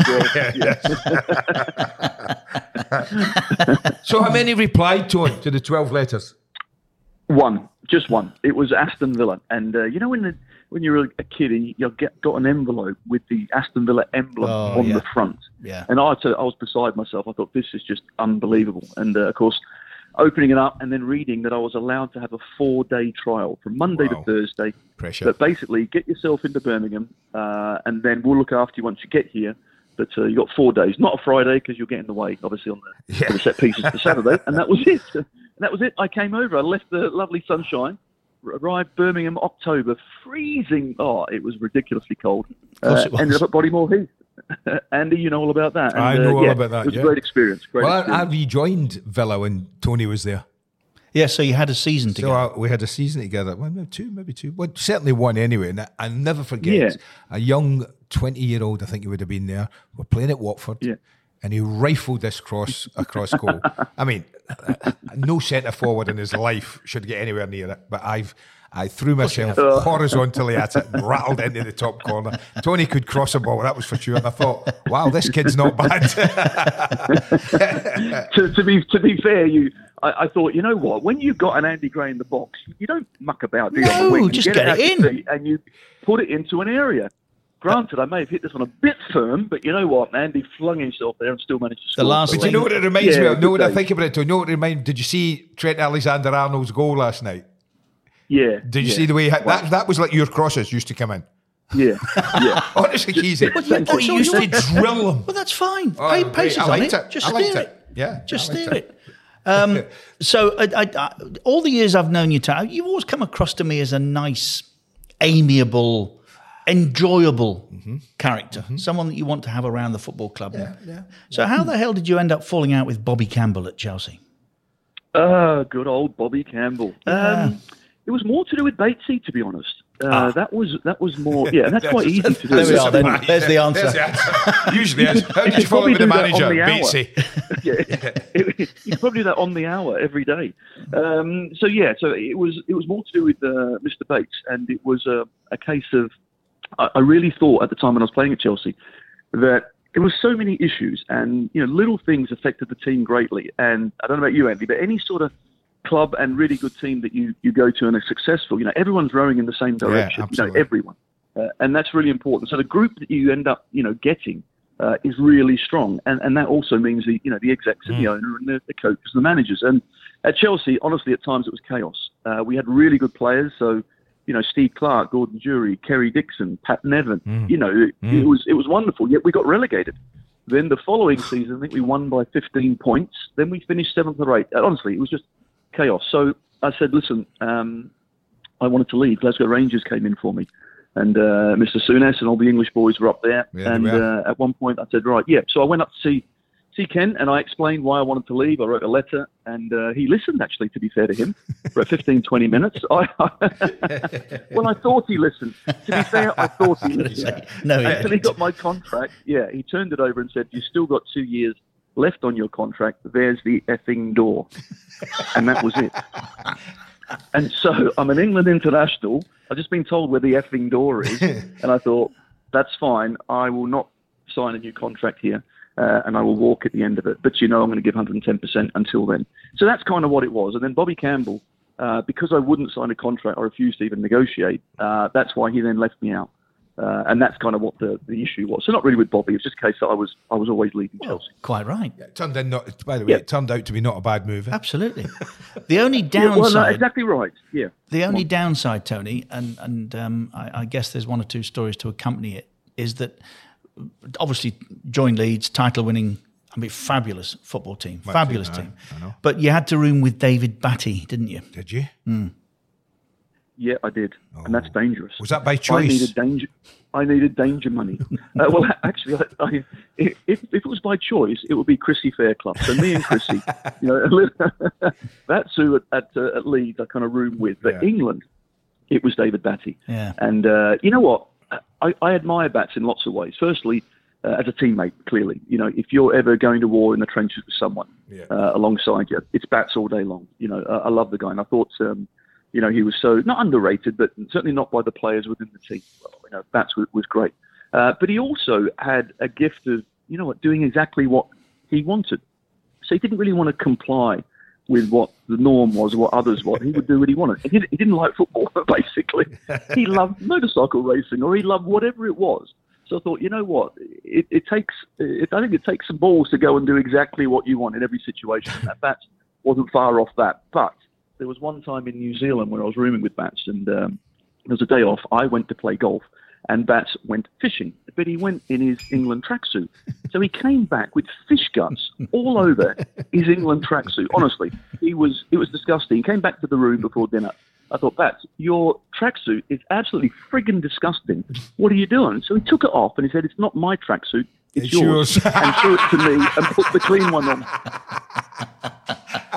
proud now as well. So how many replied, Tone, to the twelve letters? One, just one. It was Aston Villa, and uh, you know when the, when you're a kid and you get got an envelope with the Aston Villa emblem Oh, on yeah. the front, Yeah. and I, t- I was beside myself. I thought this is just unbelievable, and uh, of course, opening it up and then reading that I was allowed to have a four-day trial from Monday Wow. to Thursday. Pressure. But basically, get yourself into Birmingham, uh, and then we'll look after you once you get here. But uh, you got four days, not a Friday because you'll get in the way, obviously, on the, Yeah. on the set pieces for Saturday, and that was it. And that was it. I came over. I left the lovely sunshine, arrived Birmingham October, freezing. Oh, it was ridiculously cold. course Uh, it was. ended up at Bodymore Heath. Andy, you know all about that. And, I uh, know all yeah, about that, It was yeah. a great experience. Great Well, I, I experience. rejoined Villa when Tony was there. Yeah, so you had a season So together. uh, we had a season together. Well, maybe two, maybe two. Well, certainly one anyway. And I, I'll never forget Yeah. a young twenty-year-old, I think he would have been there. We're playing at Watford. Yeah. And he rifled this cross across goal. I mean, no centre forward in his life should get anywhere near it. But I've I threw myself horizontally at it and rattled into the top corner. Tony could cross a ball, that was for sure. And I thought, wow, this kid's not bad. to, to be to be fair, you. I, I thought, you know what? When you've got an Andy Gray in the box, you don't muck about. Do you, No, on the wing? You just get, get it, it out your in. feet and you put it into an area. Granted, I may have hit this one a bit firm, but you know what? Andy flung himself there and still managed to score. The last But you know what it reminds Yeah, me of? No, when I good think about it, you know what it reminds Did you see Trent Alexander-Arnold's goal last night? Yeah. Did you yeah. see the way he hit? Wow. That, that was like your crosses used to come in. Yeah, yeah. Honestly, Keezy. Well, yeah, Oh, he so used to you're- drill them. Well, that's fine. Oh, Pay great. paces I on liked it. it. Just I liked steer it. it. Yeah, Just I liked steer it. it. Um, so, I, I, I, all the years I've known you, Tom, you've always come across to me as a nice, amiable, enjoyable Mm-hmm. character, someone that you want to have around the football club. Yeah, yeah. So, how the hell did you end up falling out with Bobby Campbell at Chelsea? Ah, good old Bobby Campbell. Yeah. Um, it was more to do with Batesy, to be honest. Uh, Ah. That was that was more. Yeah, and that's quite easy to do. There we are, then. Right. There's the answer. There's the answer. Usually is. How did could you follow probably with the do that on manager, the hour. Batesy? Yeah, you could probably do that on the hour every day. Um, so yeah, so it was it was more to do with uh, Mister Bates, and it was a, a case of I, I really thought at the time when I was playing at Chelsea that there were so many issues, and you know, little things affected the team greatly. And I don't know about you, Andy, but any sort of club and really good team that you, you go to and are successful, you know, everyone's rowing in the same direction. You know, absolutely. everyone, uh, and that's really important. So the group that you end up, you know, getting. Uh, is really strong, and and that also means the you know the execs and Mm. the owner and the, the coaches and the managers. And at Chelsea, honestly, at times it was chaos. Uh, we had really good players, so you know Steve Clark, Gordon Jury, Kerry Dixon, Pat Nevin. Mm. You know it, Mm. it was it was wonderful. Yet we got relegated. Then the following season, I think we won by fifteen points. Then we finished seventh or eighth. Uh, honestly, it was just chaos. So I said, listen, um, I wanted to leave. Glasgow Rangers came in for me. And uh, Mister Souness and all the English boys were up there. Yeah, and they were. uh, at one point I said, right, yeah. So I went up to see, see Ken and I explained why I wanted to leave. I wrote a letter and uh, he listened, actually, to be fair to him, for fifteen, twenty minutes. I, well, I thought he listened. To be fair, I thought he listened. No, yeah. Until he got my contract, yeah, he turned it over and said, you've still got two years left on your contract. There's the effing door. And that was it. And so I'm an England international. I've just been told where the effing door is. And I thought, that's fine. I will not sign a new contract here. Uh, and I will walk at the end of it. But, you know, I'm going to give one hundred ten percent until then. So that's kind of what it was. And then Bobby Campbell, uh, because I wouldn't sign a contract, I refused to even negotiate. Uh, that's why he then left me out. Uh, and that's kind of what the, the issue was. So not really with Bobby. It was just a case that I was I was always leaving Well, Chelsea. quite right. It turned in not, by the way, Yeah. it turned out to be not a bad move. eh? Absolutely. The only Yeah, well, no, downside, exactly right. Yeah. the only downside, Tony, and and um, I, I guess there's one or two stories to accompany it, is that obviously joined Leeds, title-winning, I mean, fabulous football team, Right, fabulous I- team. I know. But you had to room with David Batty, didn't you? Did you? Yeah, I did, and that's dangerous. Was that by I choice? needed danger. I needed danger money. uh, well, actually, I, I, if, if it was by choice, it would be Chrissy Fairclough. So me and Chrissy, you know, that's who at at, uh, at Leeds I kind of roomed with. But Yeah. England, it was David Batty. Yeah. And uh, you know what? I, I admire Bats in lots of ways. Firstly, uh, as a teammate, clearly, you know, if you're ever going to war in the trenches with someone Yeah. uh, alongside you, it's Bats all day long. You know, I, I love the guy, and I thought. Um, You know, he was so, not underrated, but certainly not by the players within the team. Well, you know, Bats was, was great. Uh, but he also had a gift of, you know what, doing exactly what he wanted. So he didn't really want to comply with what the norm was or what others want. He would do what he wanted. He didn't, he didn't like football, basically. He loved motorcycle racing or he loved whatever it was. So I thought, you know what, it, it takes, it, I think it takes some balls to go and do exactly what you want in every situation. And that Bats wasn't far off that. But there was one time in New Zealand where I was rooming with Bats and um, there was a day off. I went to play golf and Bats went fishing, but he went in his England tracksuit. So he came back with fish guts all over his England tracksuit. Honestly, he was it was disgusting. He came back to the room before dinner. I thought, Bats, your tracksuit is absolutely friggin' disgusting. What are you doing? So he took it off and he said, it's not my tracksuit, it's, It's yours. yours. And threw it to me and put the clean one on.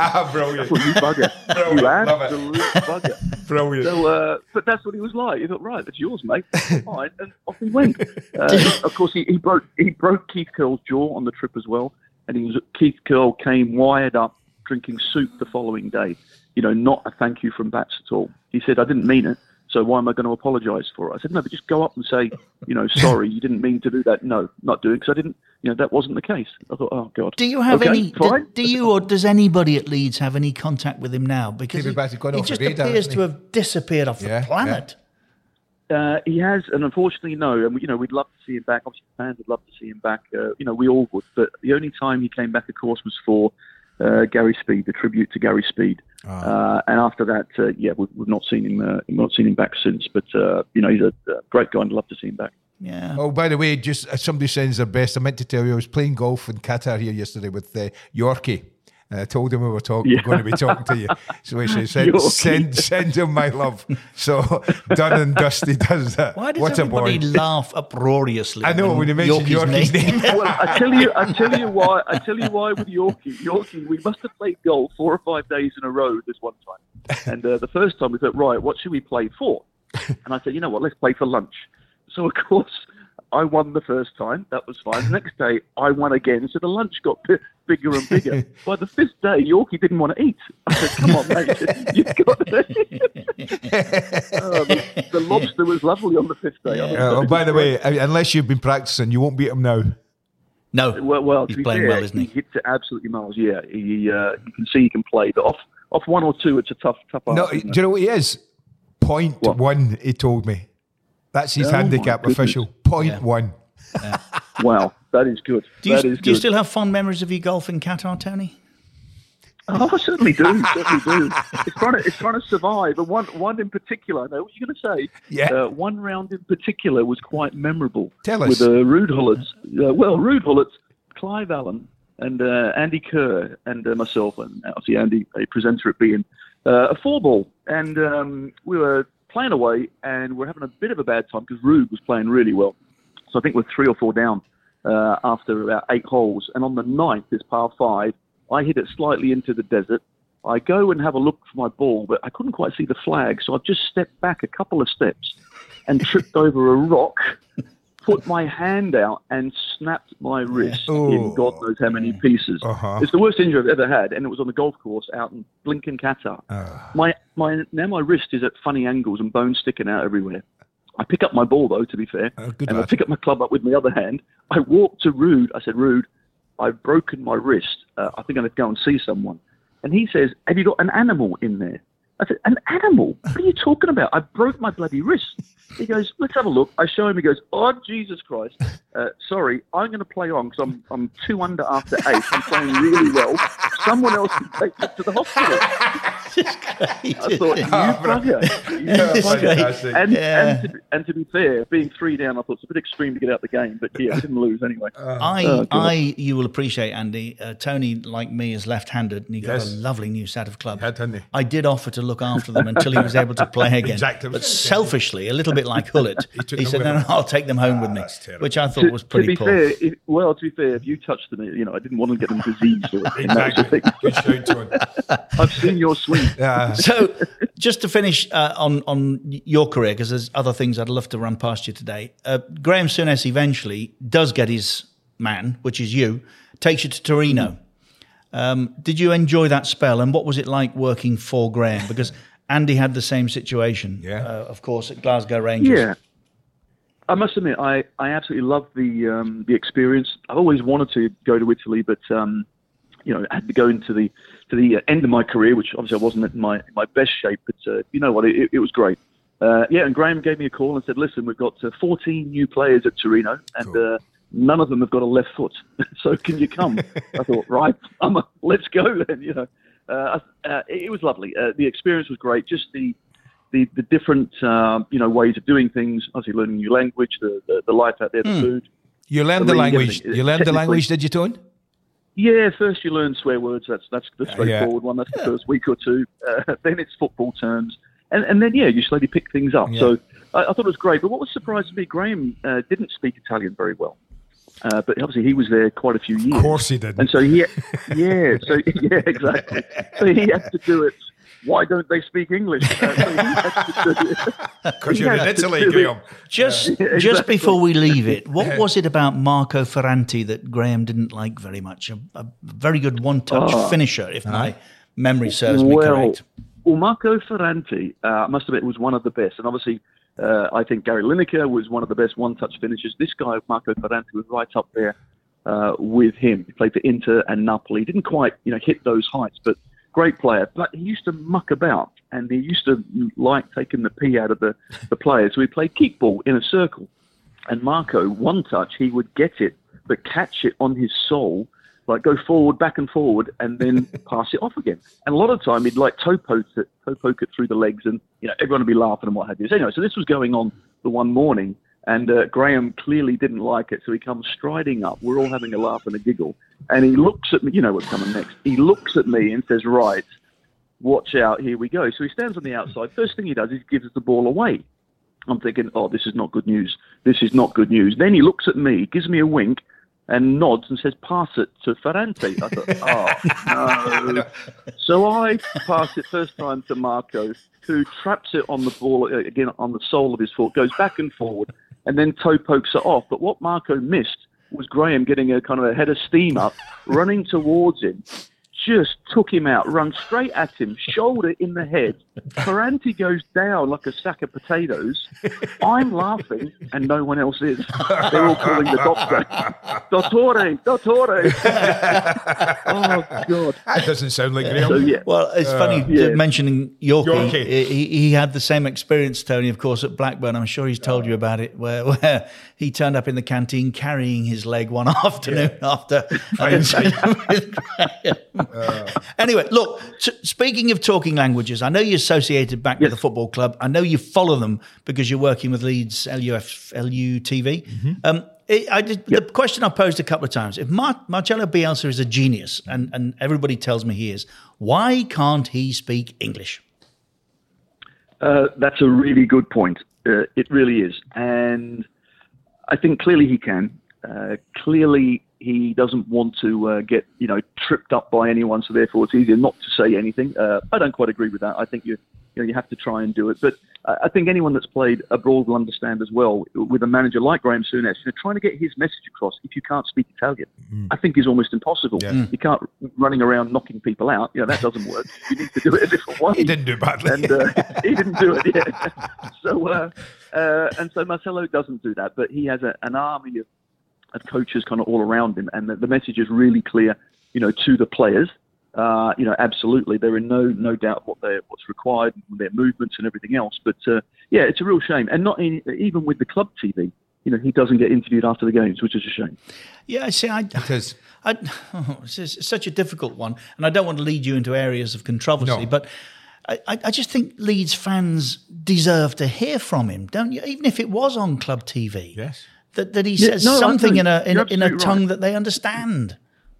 Ah, brilliant. Well, you bugger. Brilliant. You Love absolute it. bugger. Brilliant. So, uh, but that's what he was like. He thought, right, that's yours, mate. Fine, and off he went. Uh, of course, he, he broke he broke Keith Curle's jaw on the trip as well, and he was Keith Curle came wired up, drinking soup the following day. You know, not a thank you from Bats at all. He said, I didn't mean it, so why am I going to apologise for it? I said, no, but just go up and say, you know, sorry, you didn't mean to do that. No, not doing it, because I didn't, you know, that wasn't the case. I thought, oh, God. Do you have okay, any, fine. do, do you or does anybody at Leeds have any contact with him now? Because David he, Batty's gone he off just the radar, appears hasn't to he? have disappeared off Yeah, the planet. Uh, he has, and unfortunately, no. And, you know, we'd love to see him back. Obviously, fans would love to see him back. Uh, you know, we all would. But the only time he came back, of course, was for uh, Gary Speed, the tribute to Gary Speed. Oh. Uh, and after that, uh, yeah, we've, we've not seen him. Uh, we've not seen him back since. But uh, you know, he's a, a great guy, and I'd love to see him back. Yeah. Oh, by the way, just uh, somebody sends their best. I meant to tell you, I was playing golf in Qatar here yesterday with uh, Yorkie. And I told him we were talking. Yeah. We're going to be talking to you. So he said, send, send, send him my love. So done and dusty does that. Why does what everybody a boy. laugh uproariously? I know when you mention Yorkie's Yorkie's name. Well, I tell you, I tell you why. I tell you why with Yorkie. Yorkie, we must have played golf four or five days in a row this one time. And uh, the first time we thought, right, what should we play for? And I said, you know what, let's play for lunch. So of course, I won the first time. That was fine. The next day, I won again. So the lunch got b- bigger and bigger. By the fifth day, Yorkie didn't want to eat. I said, come on, mate. You've got to. uh, the, the lobster was lovely on the fifth day. Yeah. Uh, oh, by the way, unless you've been practicing, you won't beat him now. No. Well, well he's to be playing fair, well, isn't he? He hits it absolutely miles. Yeah, he, uh, you can see he can play. But off, off one or two, it's a tough, tough. No, art, do you know what he is? Point What? one, he told me. That's his Oh, handicap my goodness. official. Point Yeah. one. Wow, that is good. Do you, that is do you good. still have fond memories of your golf in Qatar, Tony? Oh, I certainly do. certainly do. It's trying to, it's trying to survive. And one, one in particular, I know what you're going to say. Yeah. Uh, one round in particular was quite memorable. Tell us. With uh, Ruud Hullets. Uh, well, Ruud Hullets, Clive Allen, and uh, Andy Kerr, and uh, myself, and obviously Andy, a presenter at being uh, a four ball, and um, we were playing away, and we're having a bit of a bad time because Ruud was playing really well. So I think we're three or four down uh, after about eight holes. And on the ninth, this par five, I hit it slightly into the desert. I go and have a look for my ball, but I couldn't quite see the flag. So I've just stepped back a couple of steps and tripped over a rock, put my hand out and snapped my wrist Oh. in God knows how many pieces. Uh-huh. It's the worst injury I've ever had, and it was on the golf course out in Blinken, Qatar. My, my, now my wrist is at funny angles and bones sticking out everywhere. I pick up my ball, though, to be fair, Oh, good and I lad. pick up my club up with my other hand. I walk to Ruud. I said, Ruud, I've broken my wrist. Uh, I think I'm going to go and see someone. And he says, have you got an animal in there? I said, an animal? What are you talking about? I broke my bloody wrist. He goes, let's have a look. I show him. He goes, oh, Jesus Christ. Uh, sorry, I'm going to play on because I'm, I'm two under after eight. I'm playing really well. Someone else can take it to the hospital. I thought, you bugger. You Yeah, bugger. fantastic. And, Yeah. and, to, and to be fair, being three down, I thought it's a bit extreme to get out the game. But yeah, I didn't lose anyway. I, Oh, God. I, you will appreciate, Andy. Uh, Tony, like me, is left-handed, and he got Yes. a lovely new set of clubs. He had, hadn't he? I did offer to look after them until he was able to play again. Exactly. But selfishly, a little bit like Hullet, He took he them said, with "No, him. no, I'll take them home with me," that's terrible. which I thought To, was to pretty be poor. fair, if, well, to be fair, if you touched them, you know, I didn't want to get them diseased. Or, and that was the Exactly. thing. Good shout, Tony. I've seen your swing. Yeah. So, just to finish uh, on on your career, because there's other things I'd love to run past you today. Uh, Graham Souness eventually does get his man, which is you, takes you to Torino. Um, did you enjoy that spell, and what was it like working for Graham? Because Andy had the same situation, Yeah. uh, of course, at Glasgow Rangers. Yeah. I must admit, I, I absolutely love the um, the experience. I've always wanted to go to Italy, but um, you know, I had to go into the to the end of my career, which obviously I wasn't in my in my best shape. But uh, you know what, it, it was great. Uh, yeah, and Graham gave me a call and said, "Listen, we've got uh, fourteen new players at Torino, and Cool. uh, none of them have got a left foot. So can you come?" I thought, right, I'm a, let's go then. You know, uh, uh, it, it was lovely. Uh, the experience was great. Just the The, the different um, you know ways of doing things, obviously learning new language, the, the, the life out there, the Mm. food. You learned I the mean, language. everything. You learned the Technically- language, did you, Tone? Yeah, first you learn swear words. That's that's the Yeah. straightforward one. That's the first week or two. Uh, then it's football terms, and and then yeah, you slowly pick things up. Yeah. So I, I thought it was great. But what was surprising to me, Graham uh, didn't speak Italian very well. Uh, but obviously he was there quite a few years. Of course he did. And so he, yeah, so yeah, exactly. So he had to do it. Why don't they speak English? Uh, so he had to do it. Because you're in Italy, Graham. Just, yeah, exactly. just before we leave it, what was it about Marco Ferranti that Graham didn't like very much? A, a very good one-touch oh. finisher, if uh-huh. my memory serves me well, correct. Well, Marco Ferranti, uh, I must admit, was one of the best. And obviously, uh, I think Gary Lineker was one of the best one-touch finishers. This guy, Marco Ferranti, was right up there uh, with him. He played for Inter and Napoli. He didn't quite, you know, hit those heights, but great player. But he used to muck about, and he used to like taking the pee out of the, the players. So he played kickball in a circle. And Marco, one-touch, he would get it, but catch it on his sole, like go forward, back and forward, and then pass it off again. And a lot of the time, he'd like toe poke it, toe poke it through the legs, and you know everyone would be laughing and what have you. So anyway, so this was going on the one morning, and uh, Graham clearly didn't like it, so he comes striding up. We're all having a laugh and a giggle, and he looks at me. You know what's coming next. He looks at me and says, "Right, watch out, here we go." So he stands on the outside. First thing he does is he gives the ball away. I'm thinking, "Oh, this is not good news. This is not good news." Then he looks at me, gives me a wink, and nods and says, "Pass it to Ferranti." I thought, oh, no. So I pass it first time to Marco, who traps it on the ball, again, on the sole of his foot, goes back and forward, and then toe pokes it off. But what Marco missed was Graham getting a kind of a head of steam up, running towards him, just took him out, run straight at him, shoulder in the head. Ferranti goes down like a sack of potatoes. I'm laughing, and no one else is. They're all calling the doctor. Dottore, dottore. Oh, God. That doesn't sound like Graham. So, yeah. Well, it's Uh, funny yeah. mentioning Yorkie. Yorkie. He, he had the same experience, Tony, of course, at Blackburn. I'm sure he's told you about it, where, where he turned up in the canteen carrying his leg one afternoon Yeah. after. Uh. Anyway, look, t- speaking of talking languages, I know you're associated back Yes. with the football club. I know you follow them because you're working with Leeds L U F, L U T V. Mm-hmm. Um, it, I did, yep. The question I posed a couple of times, if Mar- Marcelo Bielsa is a genius, and, and everybody tells me he is, why can't he speak English? Uh, that's a really good point. Uh, it really is. And I think clearly he can. Uh, clearly he doesn't want to uh, get, you know, tripped up by anyone, so therefore it's easier not to say anything. Uh, I don't quite agree with that. I think you, you know, you have to try and do it. But I think anyone that's played abroad will understand as well, with a manager like Graham Souness, you know, trying to get his message across if you can't speak Italian, mm. I think is almost impossible. Yeah. Mm. You can't running around knocking people out. You know, that doesn't work. You need to do it a different way. He didn't do badly. And uh, he didn't do it, yeah. So, uh, uh, and so Marcelo doesn't do that, but he has a, an army of, of coaches kind of all around him, and the, the message is really clear, you know, to the players. Uh, you know, absolutely, they're in no no doubt what they what's required, their movements and everything else. But uh, yeah, it's a real shame, and not in, even with the club T V, you know, he doesn't get interviewed after the games, which is a shame. Yeah, see, I, because I, oh, it's, it's such a difficult one, and I don't want to lead you into areas of controversy, no. but I, I just think Leeds fans deserve to hear from him, don't you? Even if it was on club T V, yes, that that he yeah, says no, something in a in, You're in a tongue right. that they understand.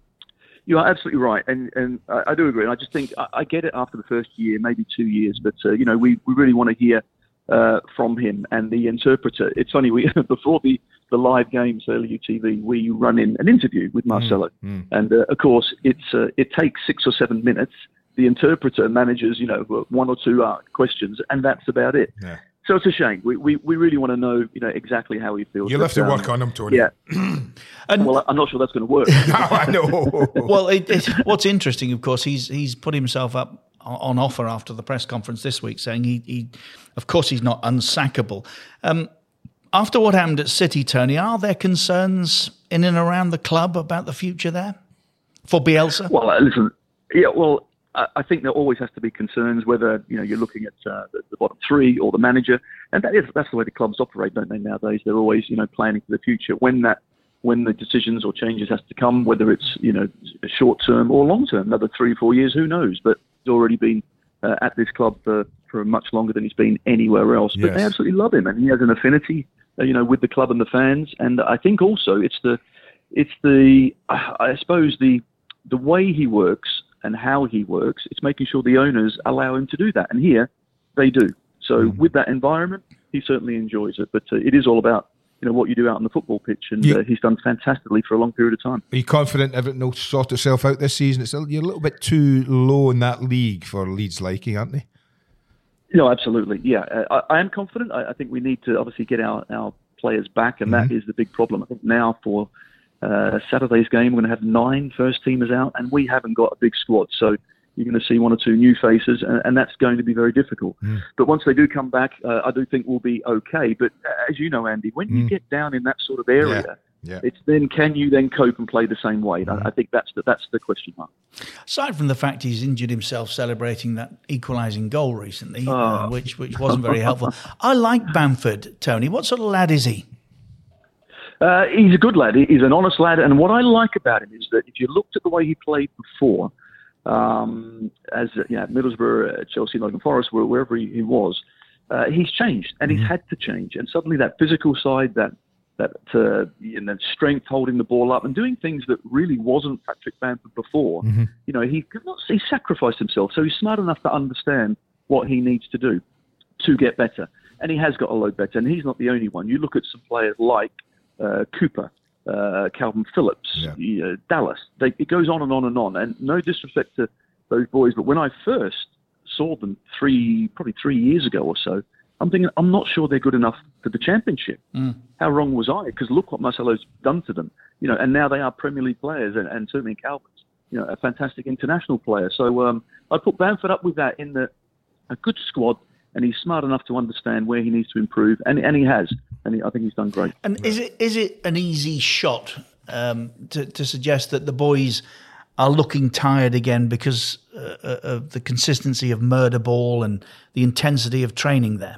You are absolutely right, and and I, I do agree. And I just think I, I get it after the first year, maybe two years, but uh, you know, we, we really want to hear uh, from him and the interpreter. It's funny, we before the, the live games, L U T V, we run in an interview with Marcelo, mm, mm. and uh, of course, it's uh, it takes six or seven minutes. The interpreter manages, you know, one or two uh, questions, and that's about it. Yeah. So it's a shame. We, we we really want to know, you know, exactly how he feels. You'll but, have to um, work on him, Tony. Yeah. And, well, I'm not sure that's going to work. No, I know. Well, it, it, what's interesting, of course, he's he's put himself up on offer after the press conference this week, saying he, he of course, he's not unsackable. Um, after what happened at City, Tony, are there concerns in and around the club about the future there for Bielsa? Well, uh, listen, yeah, well, I, I think there always has to be concerns, whether you know you're looking at uh, the, the bottom three or the manager, and that is that's the way the clubs operate, don't they? Nowadays, they're always you know planning for the future. When that when the decisions or changes has to come, whether it's you know short term or long term, another three, four years, who knows? But he's already been uh, at this club for, for much longer than he's been anywhere else. But Yes. they absolutely love him, and he has an affinity, uh, you know, with the club and the fans. And I think also it's the it's the I suppose the the way he works and how he works. It's making sure the owners allow him to do that, and here they do. So mm. with that environment, he certainly enjoys it. But uh, it is all about you know, what you do out on the football pitch. And Yeah. uh, he's done fantastically for a long period of time. Are you confident everything will sort itself out this season? It's a, you're a little bit too low in that league for Leeds' liking, aren't they? No, absolutely. Yeah, uh, I, I am confident. I, I think we need to obviously get our, our players back, and Mm-hmm. that is the big problem. I think now for uh, Saturday's game, we're going to have nine first teamers out, and we haven't got a big squad. So you're going to see one or two new faces, and, and that's going to be very difficult. Mm. But once they do come back, uh, I do think we'll be okay. But uh, as you know, Andy, when you Mm. get down in that sort of area, Yeah. Yeah. it's then can you then cope and play the same way? I, I think that's the, that's the question mark. Aside from the fact he's injured himself celebrating that equalising goal recently, Oh. uh, which which wasn't very helpful. I like Bamford, Tony. What sort of lad is he? Uh, he's a good lad. He's an honest lad. And what I like about him is that if you looked at the way he played before, um, as uh, you know, Middlesbrough, uh, Chelsea, Nottingham Forest, where, wherever he, he was, uh, he's changed and he's had to change. And suddenly that physical side, that that uh, you know, strength holding the ball up and doing things that really wasn't Patrick Bamford before, Mm-hmm. you know, he could not he sacrificed himself. So he's smart enough to understand what he needs to do to get better. And he has got a load better. And he's not the only one. You look at some players like uh, Cooper, uh, Calvin Phillips, Yeah. uh, Dallas. They, it goes on and on and on. And no disrespect to those boys, but when I first saw them three, probably three years ago or so, I'm thinking, I'm not sure they're good enough for the Championship. Mm. How wrong was I? Because look what Marcelo's done to them. You know, and now they are Premier League players, and, and certainly Calvin's, you know, a fantastic international player. So um, I put Bamford up with that in the a good squad, and he's smart enough to understand where he needs to improve, and and he has, and he, I think he's done great. And is it is it an easy shot um, to, to suggest that the boys are looking tired again because uh, of the consistency of murder ball and the intensity of training there?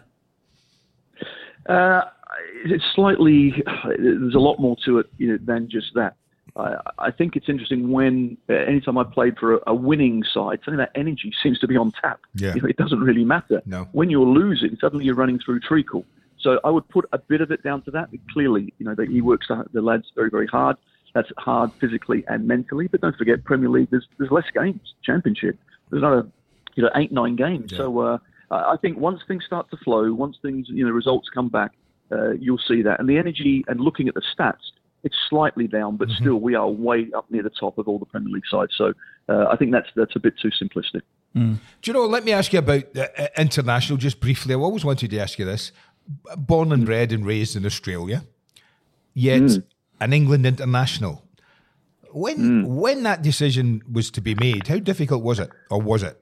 Uh, it's slightly. There's a lot more to it, you know, than just that. I, I think it's interesting when uh, anytime I played for a, a winning side, suddenly that energy seems to be on tap. Yeah. You know, it doesn't really matter. No. When you're losing, suddenly you're running through treacle. So I would put a bit of it down to that. Clearly, you know, that he works the, the lads very, very hard. That's hard physically and mentally. But don't forget, Premier League, there's there's less games. Championship, there's another, you know, eight, nine games. Yeah. So uh, I think once things start to flow, once things, you know, results come back, uh, you'll see that. And the energy and looking at the stats, it's slightly down, but Mm-hmm. still we are way up near the top of all the Premier League sides. So uh, I think that's that's a bit too simplistic. Do you know, let me ask you about uh, uh, international just briefly. I've always wanted to ask you this. B- Born and bred and raised in Australia, yet Mm. an England international. When when that decision was to be made, how difficult was it, or was it?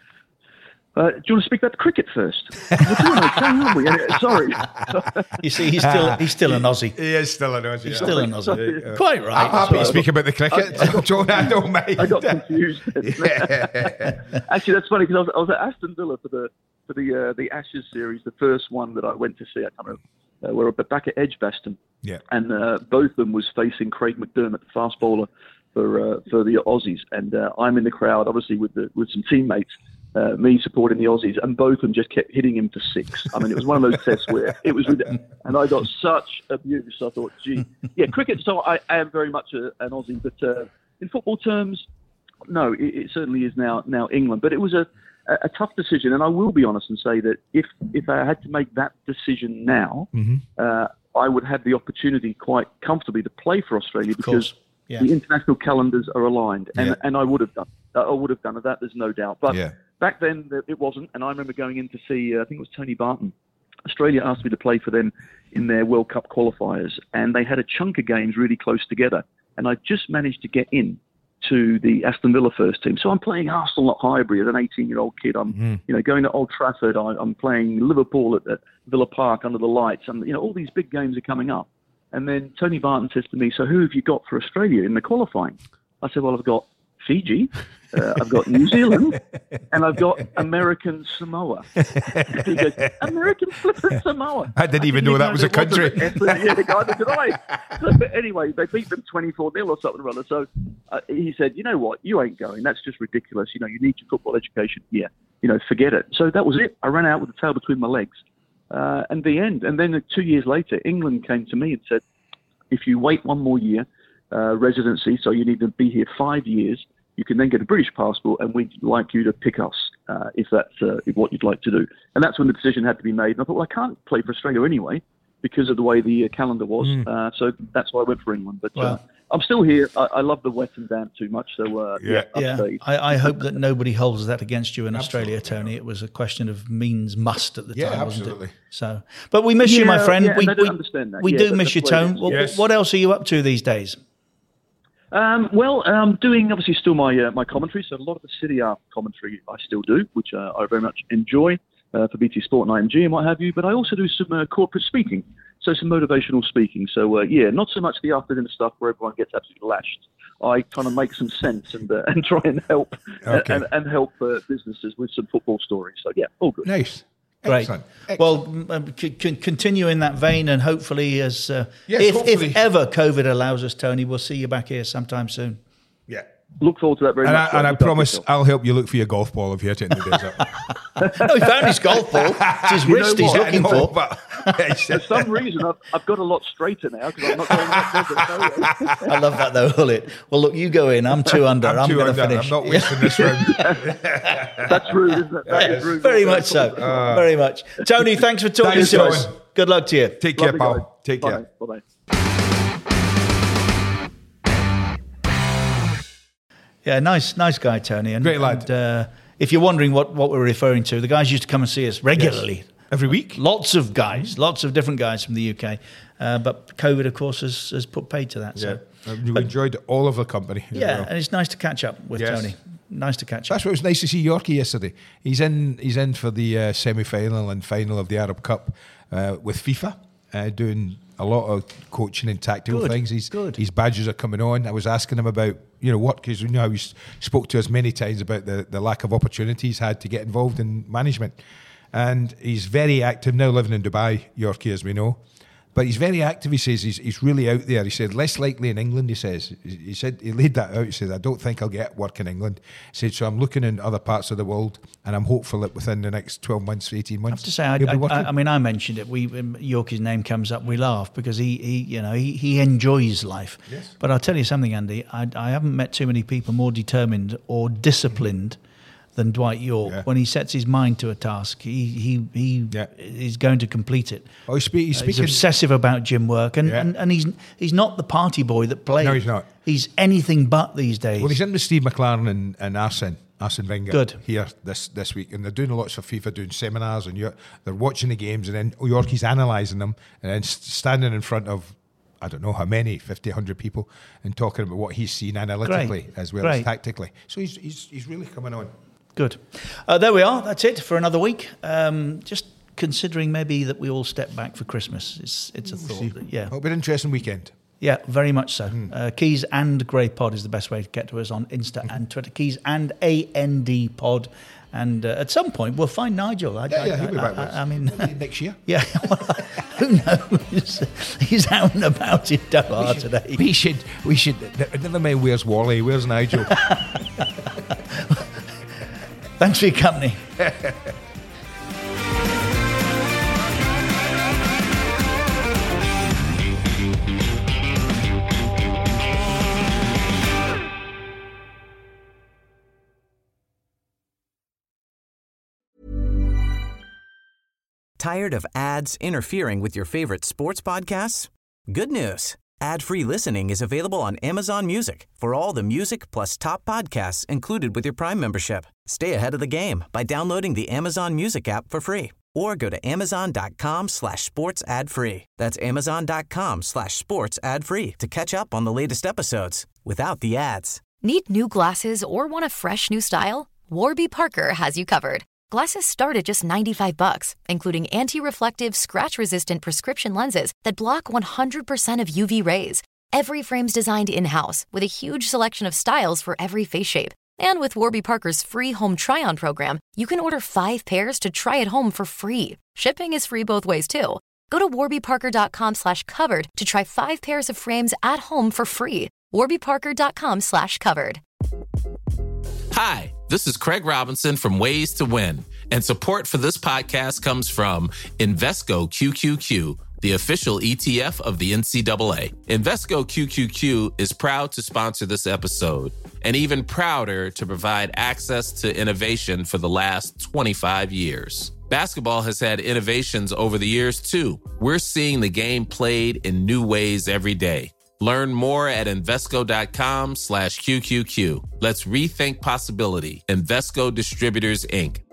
Uh, do you want to speak about cricket first? We're doing okay, aren't we? Uh, Sorry. You see, he's still he's still an Aussie. He is still an Aussie. He's still an Aussie. Sorry. Quite right. I'm happy to Sorry. speak about the cricket. John, I don't mind. I got confused. Actually, that's funny because I was, I was at Aston Villa for the for the uh, the Ashes series, the first one that I went to see. I can't remember. Uh, we were back at Edgbaston, Yeah. and uh, both of them was facing Craig McDermott, the fast bowler for uh, for the Aussies, and uh, I'm in the crowd, obviously with the, with some teammates, uh, me supporting the Aussies, and both of them just kept hitting him for six. I mean, it was one of those tests where it was, and I got such abuse. I thought, gee, yeah, cricket. So I, I am very much a, an Aussie, but uh, in football terms, no, it, it certainly is now now England. But it was a, a, a tough decision, and I will be honest and say that if if I had to make that decision now, Mm-hmm. uh, I would have the opportunity quite comfortably to play for Australia because Yeah. the international calendars are aligned, and Yeah. and I would have done I would have done that. There's no doubt. But Yeah. back then it wasn't, and I remember going in to see uh, I think it was Tony Barton. Australia asked me to play for them in their World Cup qualifiers, and they had a chunk of games really close together, and I just managed to get in to the Aston Villa first team. So I'm playing Arsenal at Highbury as an eighteen-year-old kid. I'm, Mm. you know, going to Old Trafford. I, I'm playing Liverpool at, at Villa Park under the lights, and you know, all these big games are coming up. And then Tony Barton says to me, "So who have you got for Australia in the qualifying?" I said, "Well, I've got Fiji, uh, I've got New Zealand, and I've got American Samoa." He goes, "American flippin' Samoa." I didn't even know that was a country. Yeah, neither did I. So, but anyway, they beat them twenty-four nil or something or other. So uh, he said, "You know what? You ain't going. That's just ridiculous. You know, you need your football education here. You know, forget it." So that was it. I ran out with the tail between my legs. Uh, and the end. And then two years later, England came to me and said, if you wait one more year, uh, residency, so you need to be here five years, you can then get a British passport, and we'd like you to pick us uh, if that's uh, what you'd like to do. And that's when the decision had to be made. And I thought, well, I can't play for Australia anyway. because of the way the uh, calendar was. Mm. Uh, so that's why I went for England. But Well, uh, I'm still here. I, I love the wet and damp too much. So uh, yeah, I've yeah. stayed. I, I hope that nobody holds that against you in Australia, Tony. It was a question of means must at the Yeah, time, wasn't absolutely. it? So, but we miss you, my Yeah, friend. yeah, and we they don't we, understand that. we Yeah, do that- miss you, that's the way it Tone. is. What, Yes. what else are you up to these days? Um, well, I'm doing obviously still my uh, my commentary. So a lot of the City R commentary I still do, which uh, I very much enjoy uh, for B T Sport and I M G and what have you. But I also do some uh, corporate speaking, so some motivational speaking. So uh, yeah, not so much the after dinner stuff where everyone gets absolutely lashed. I kind of make some sense and uh, and try and help Okay. and, and help uh, businesses with some football stories. So yeah, all good. Nice. Great. Excellent. Well, um, c- c- continue in that vein, and hopefully, as uh, Yes, if, hopefully. if ever COVID allows us, Tony, we'll see you back here sometime soon. Yeah. Look forward to that very And I, much. and I Look after promise yourself. I'll help you look for your golf ball if you hit it in the desert. No, he found his golf ball. It's his You know wrist he's what? looking No, for. but- For some reason, I've, I've got a lot straighter now because I'm not going that desert. I love that though, Hullet. Well, look, you go in. I'm two under. I'm, I'm, two going to under. finish. I'm not wasting this round. That's rude, isn't it? That is rude. Very much so. Very much. Tony, thanks for talking Thanks, to Tony. us. Good luck to you. Take care, Lovely pal. guys. Take Bye. care. Bye-bye. Yeah, nice, nice guy, Tony. And, Great lad. And, uh, if you're wondering what, what we're referring to, the guys used to come and see us regularly. Every week? Lots of guys, lots of different guys from the U K. Uh, but COVID, of course, has, has put paid to that. So. Yeah. You enjoyed all of the company. as Yeah, well. and it's nice to catch up with Yes. Tony. Nice to catch up. That's what it was nice to see Yorkie yesterday. He's in. He's in for the uh, semi-final and final of the Arab Cup uh, with FIFA, uh, doing a lot of coaching and tactical Good, things. He's, good. His badges are coming on. I was asking him about you know what because you know how he s- spoke to us many times about the the lack of opportunities he's had to get involved in management, and he's very active now, living in Dubai. Yorkie, as we know. But he's very active, he says. He's, he's really out there. He said, less likely in England, he says. He he said, he laid that out. He said, I don't think I'll get work in England. He said, so I'm looking in other parts of the world and I'm hopeful that within the next twelve months, eighteen months, I have to say, I, he'll be I, working. I, I mean, I mentioned it. We um, Yorkie's name comes up, we laugh because he, he you know, he, he enjoys life. Yes. But I'll tell you something, Andy. I, I haven't met too many people more determined or disciplined than Dwight York. Yeah. When he sets his mind to a task, he he he Yeah. is going to complete it. Oh, he's, spe- he's Uh, he's speaking. obsessive about gym work, and, Yeah. and, and he's he's not the party boy that plays. No, he's not. He's anything but these days. Well, he's in with Steve McLaren and, and Arsene, Arsene Wenger Good. here this, this week. And they're doing lots for FIFA, doing seminars, and you're, they're watching the games, and then Yorkie's analysing them, and then s- standing in front of, I don't know how many, fifty, one hundred people, and talking about what he's seen analytically Great. as well as Great. tactically. So he's, he's, he's really coming on. Good. Uh, there we are. That's it for another week. Um, just considering maybe that we all step back for Christmas. It's it's a thought. That, yeah. It'll be an interesting weekend. Yeah, very much so. Hmm. Uh, Keys and Grey Pod is the best way to get to us on Insta and Twitter. Keys and A N D Pod. And uh, at some point, we'll find Nigel. I, Yeah, I, yeah, he'll be I, back with I, us. I mean, Maybe next year. yeah, well, who knows? He's out and about in Doha we should, today. We should, we should, never mind where's Wally, where's Nigel? Thanks for your company. Tired of ads interfering with your favorite sports podcasts? Good news. Ad-free listening is available on Amazon Music for all the music plus top podcasts included with your Prime membership. Stay ahead of the game by downloading the Amazon Music app for free or go to amazon.com slash sports ad free. That's amazon.com slash sports ad free to catch up on the latest episodes without the ads. Need new glasses or want a fresh new style? Warby Parker has you covered. Glasses start at just ninety-five bucks, including anti-reflective, scratch-resistant prescription lenses that block one hundred percent of U V rays. Every frame's designed in-house with a huge selection of styles for every face shape. And with Warby Parker's free home try-on program, you can order five pairs to try at home for free. Shipping is free both ways, too. Go to warbyparker.com slash covered to try five pairs of frames at home for free. warbyparker.com slash covered. Hi, this is Craig Robinson from Ways to Win, and support for this podcast comes from Invesco Q Q Q, the official E T F of the N C double A. Invesco Q Q Q is proud to sponsor this episode, and even prouder to provide access to innovation for the last twenty-five years. Basketball has had innovations over the years, too. We're seeing the game played in new ways every day. Learn more at Invesco.com slash QQQ. Let's rethink possibility. Invesco Distributors, Incorporated.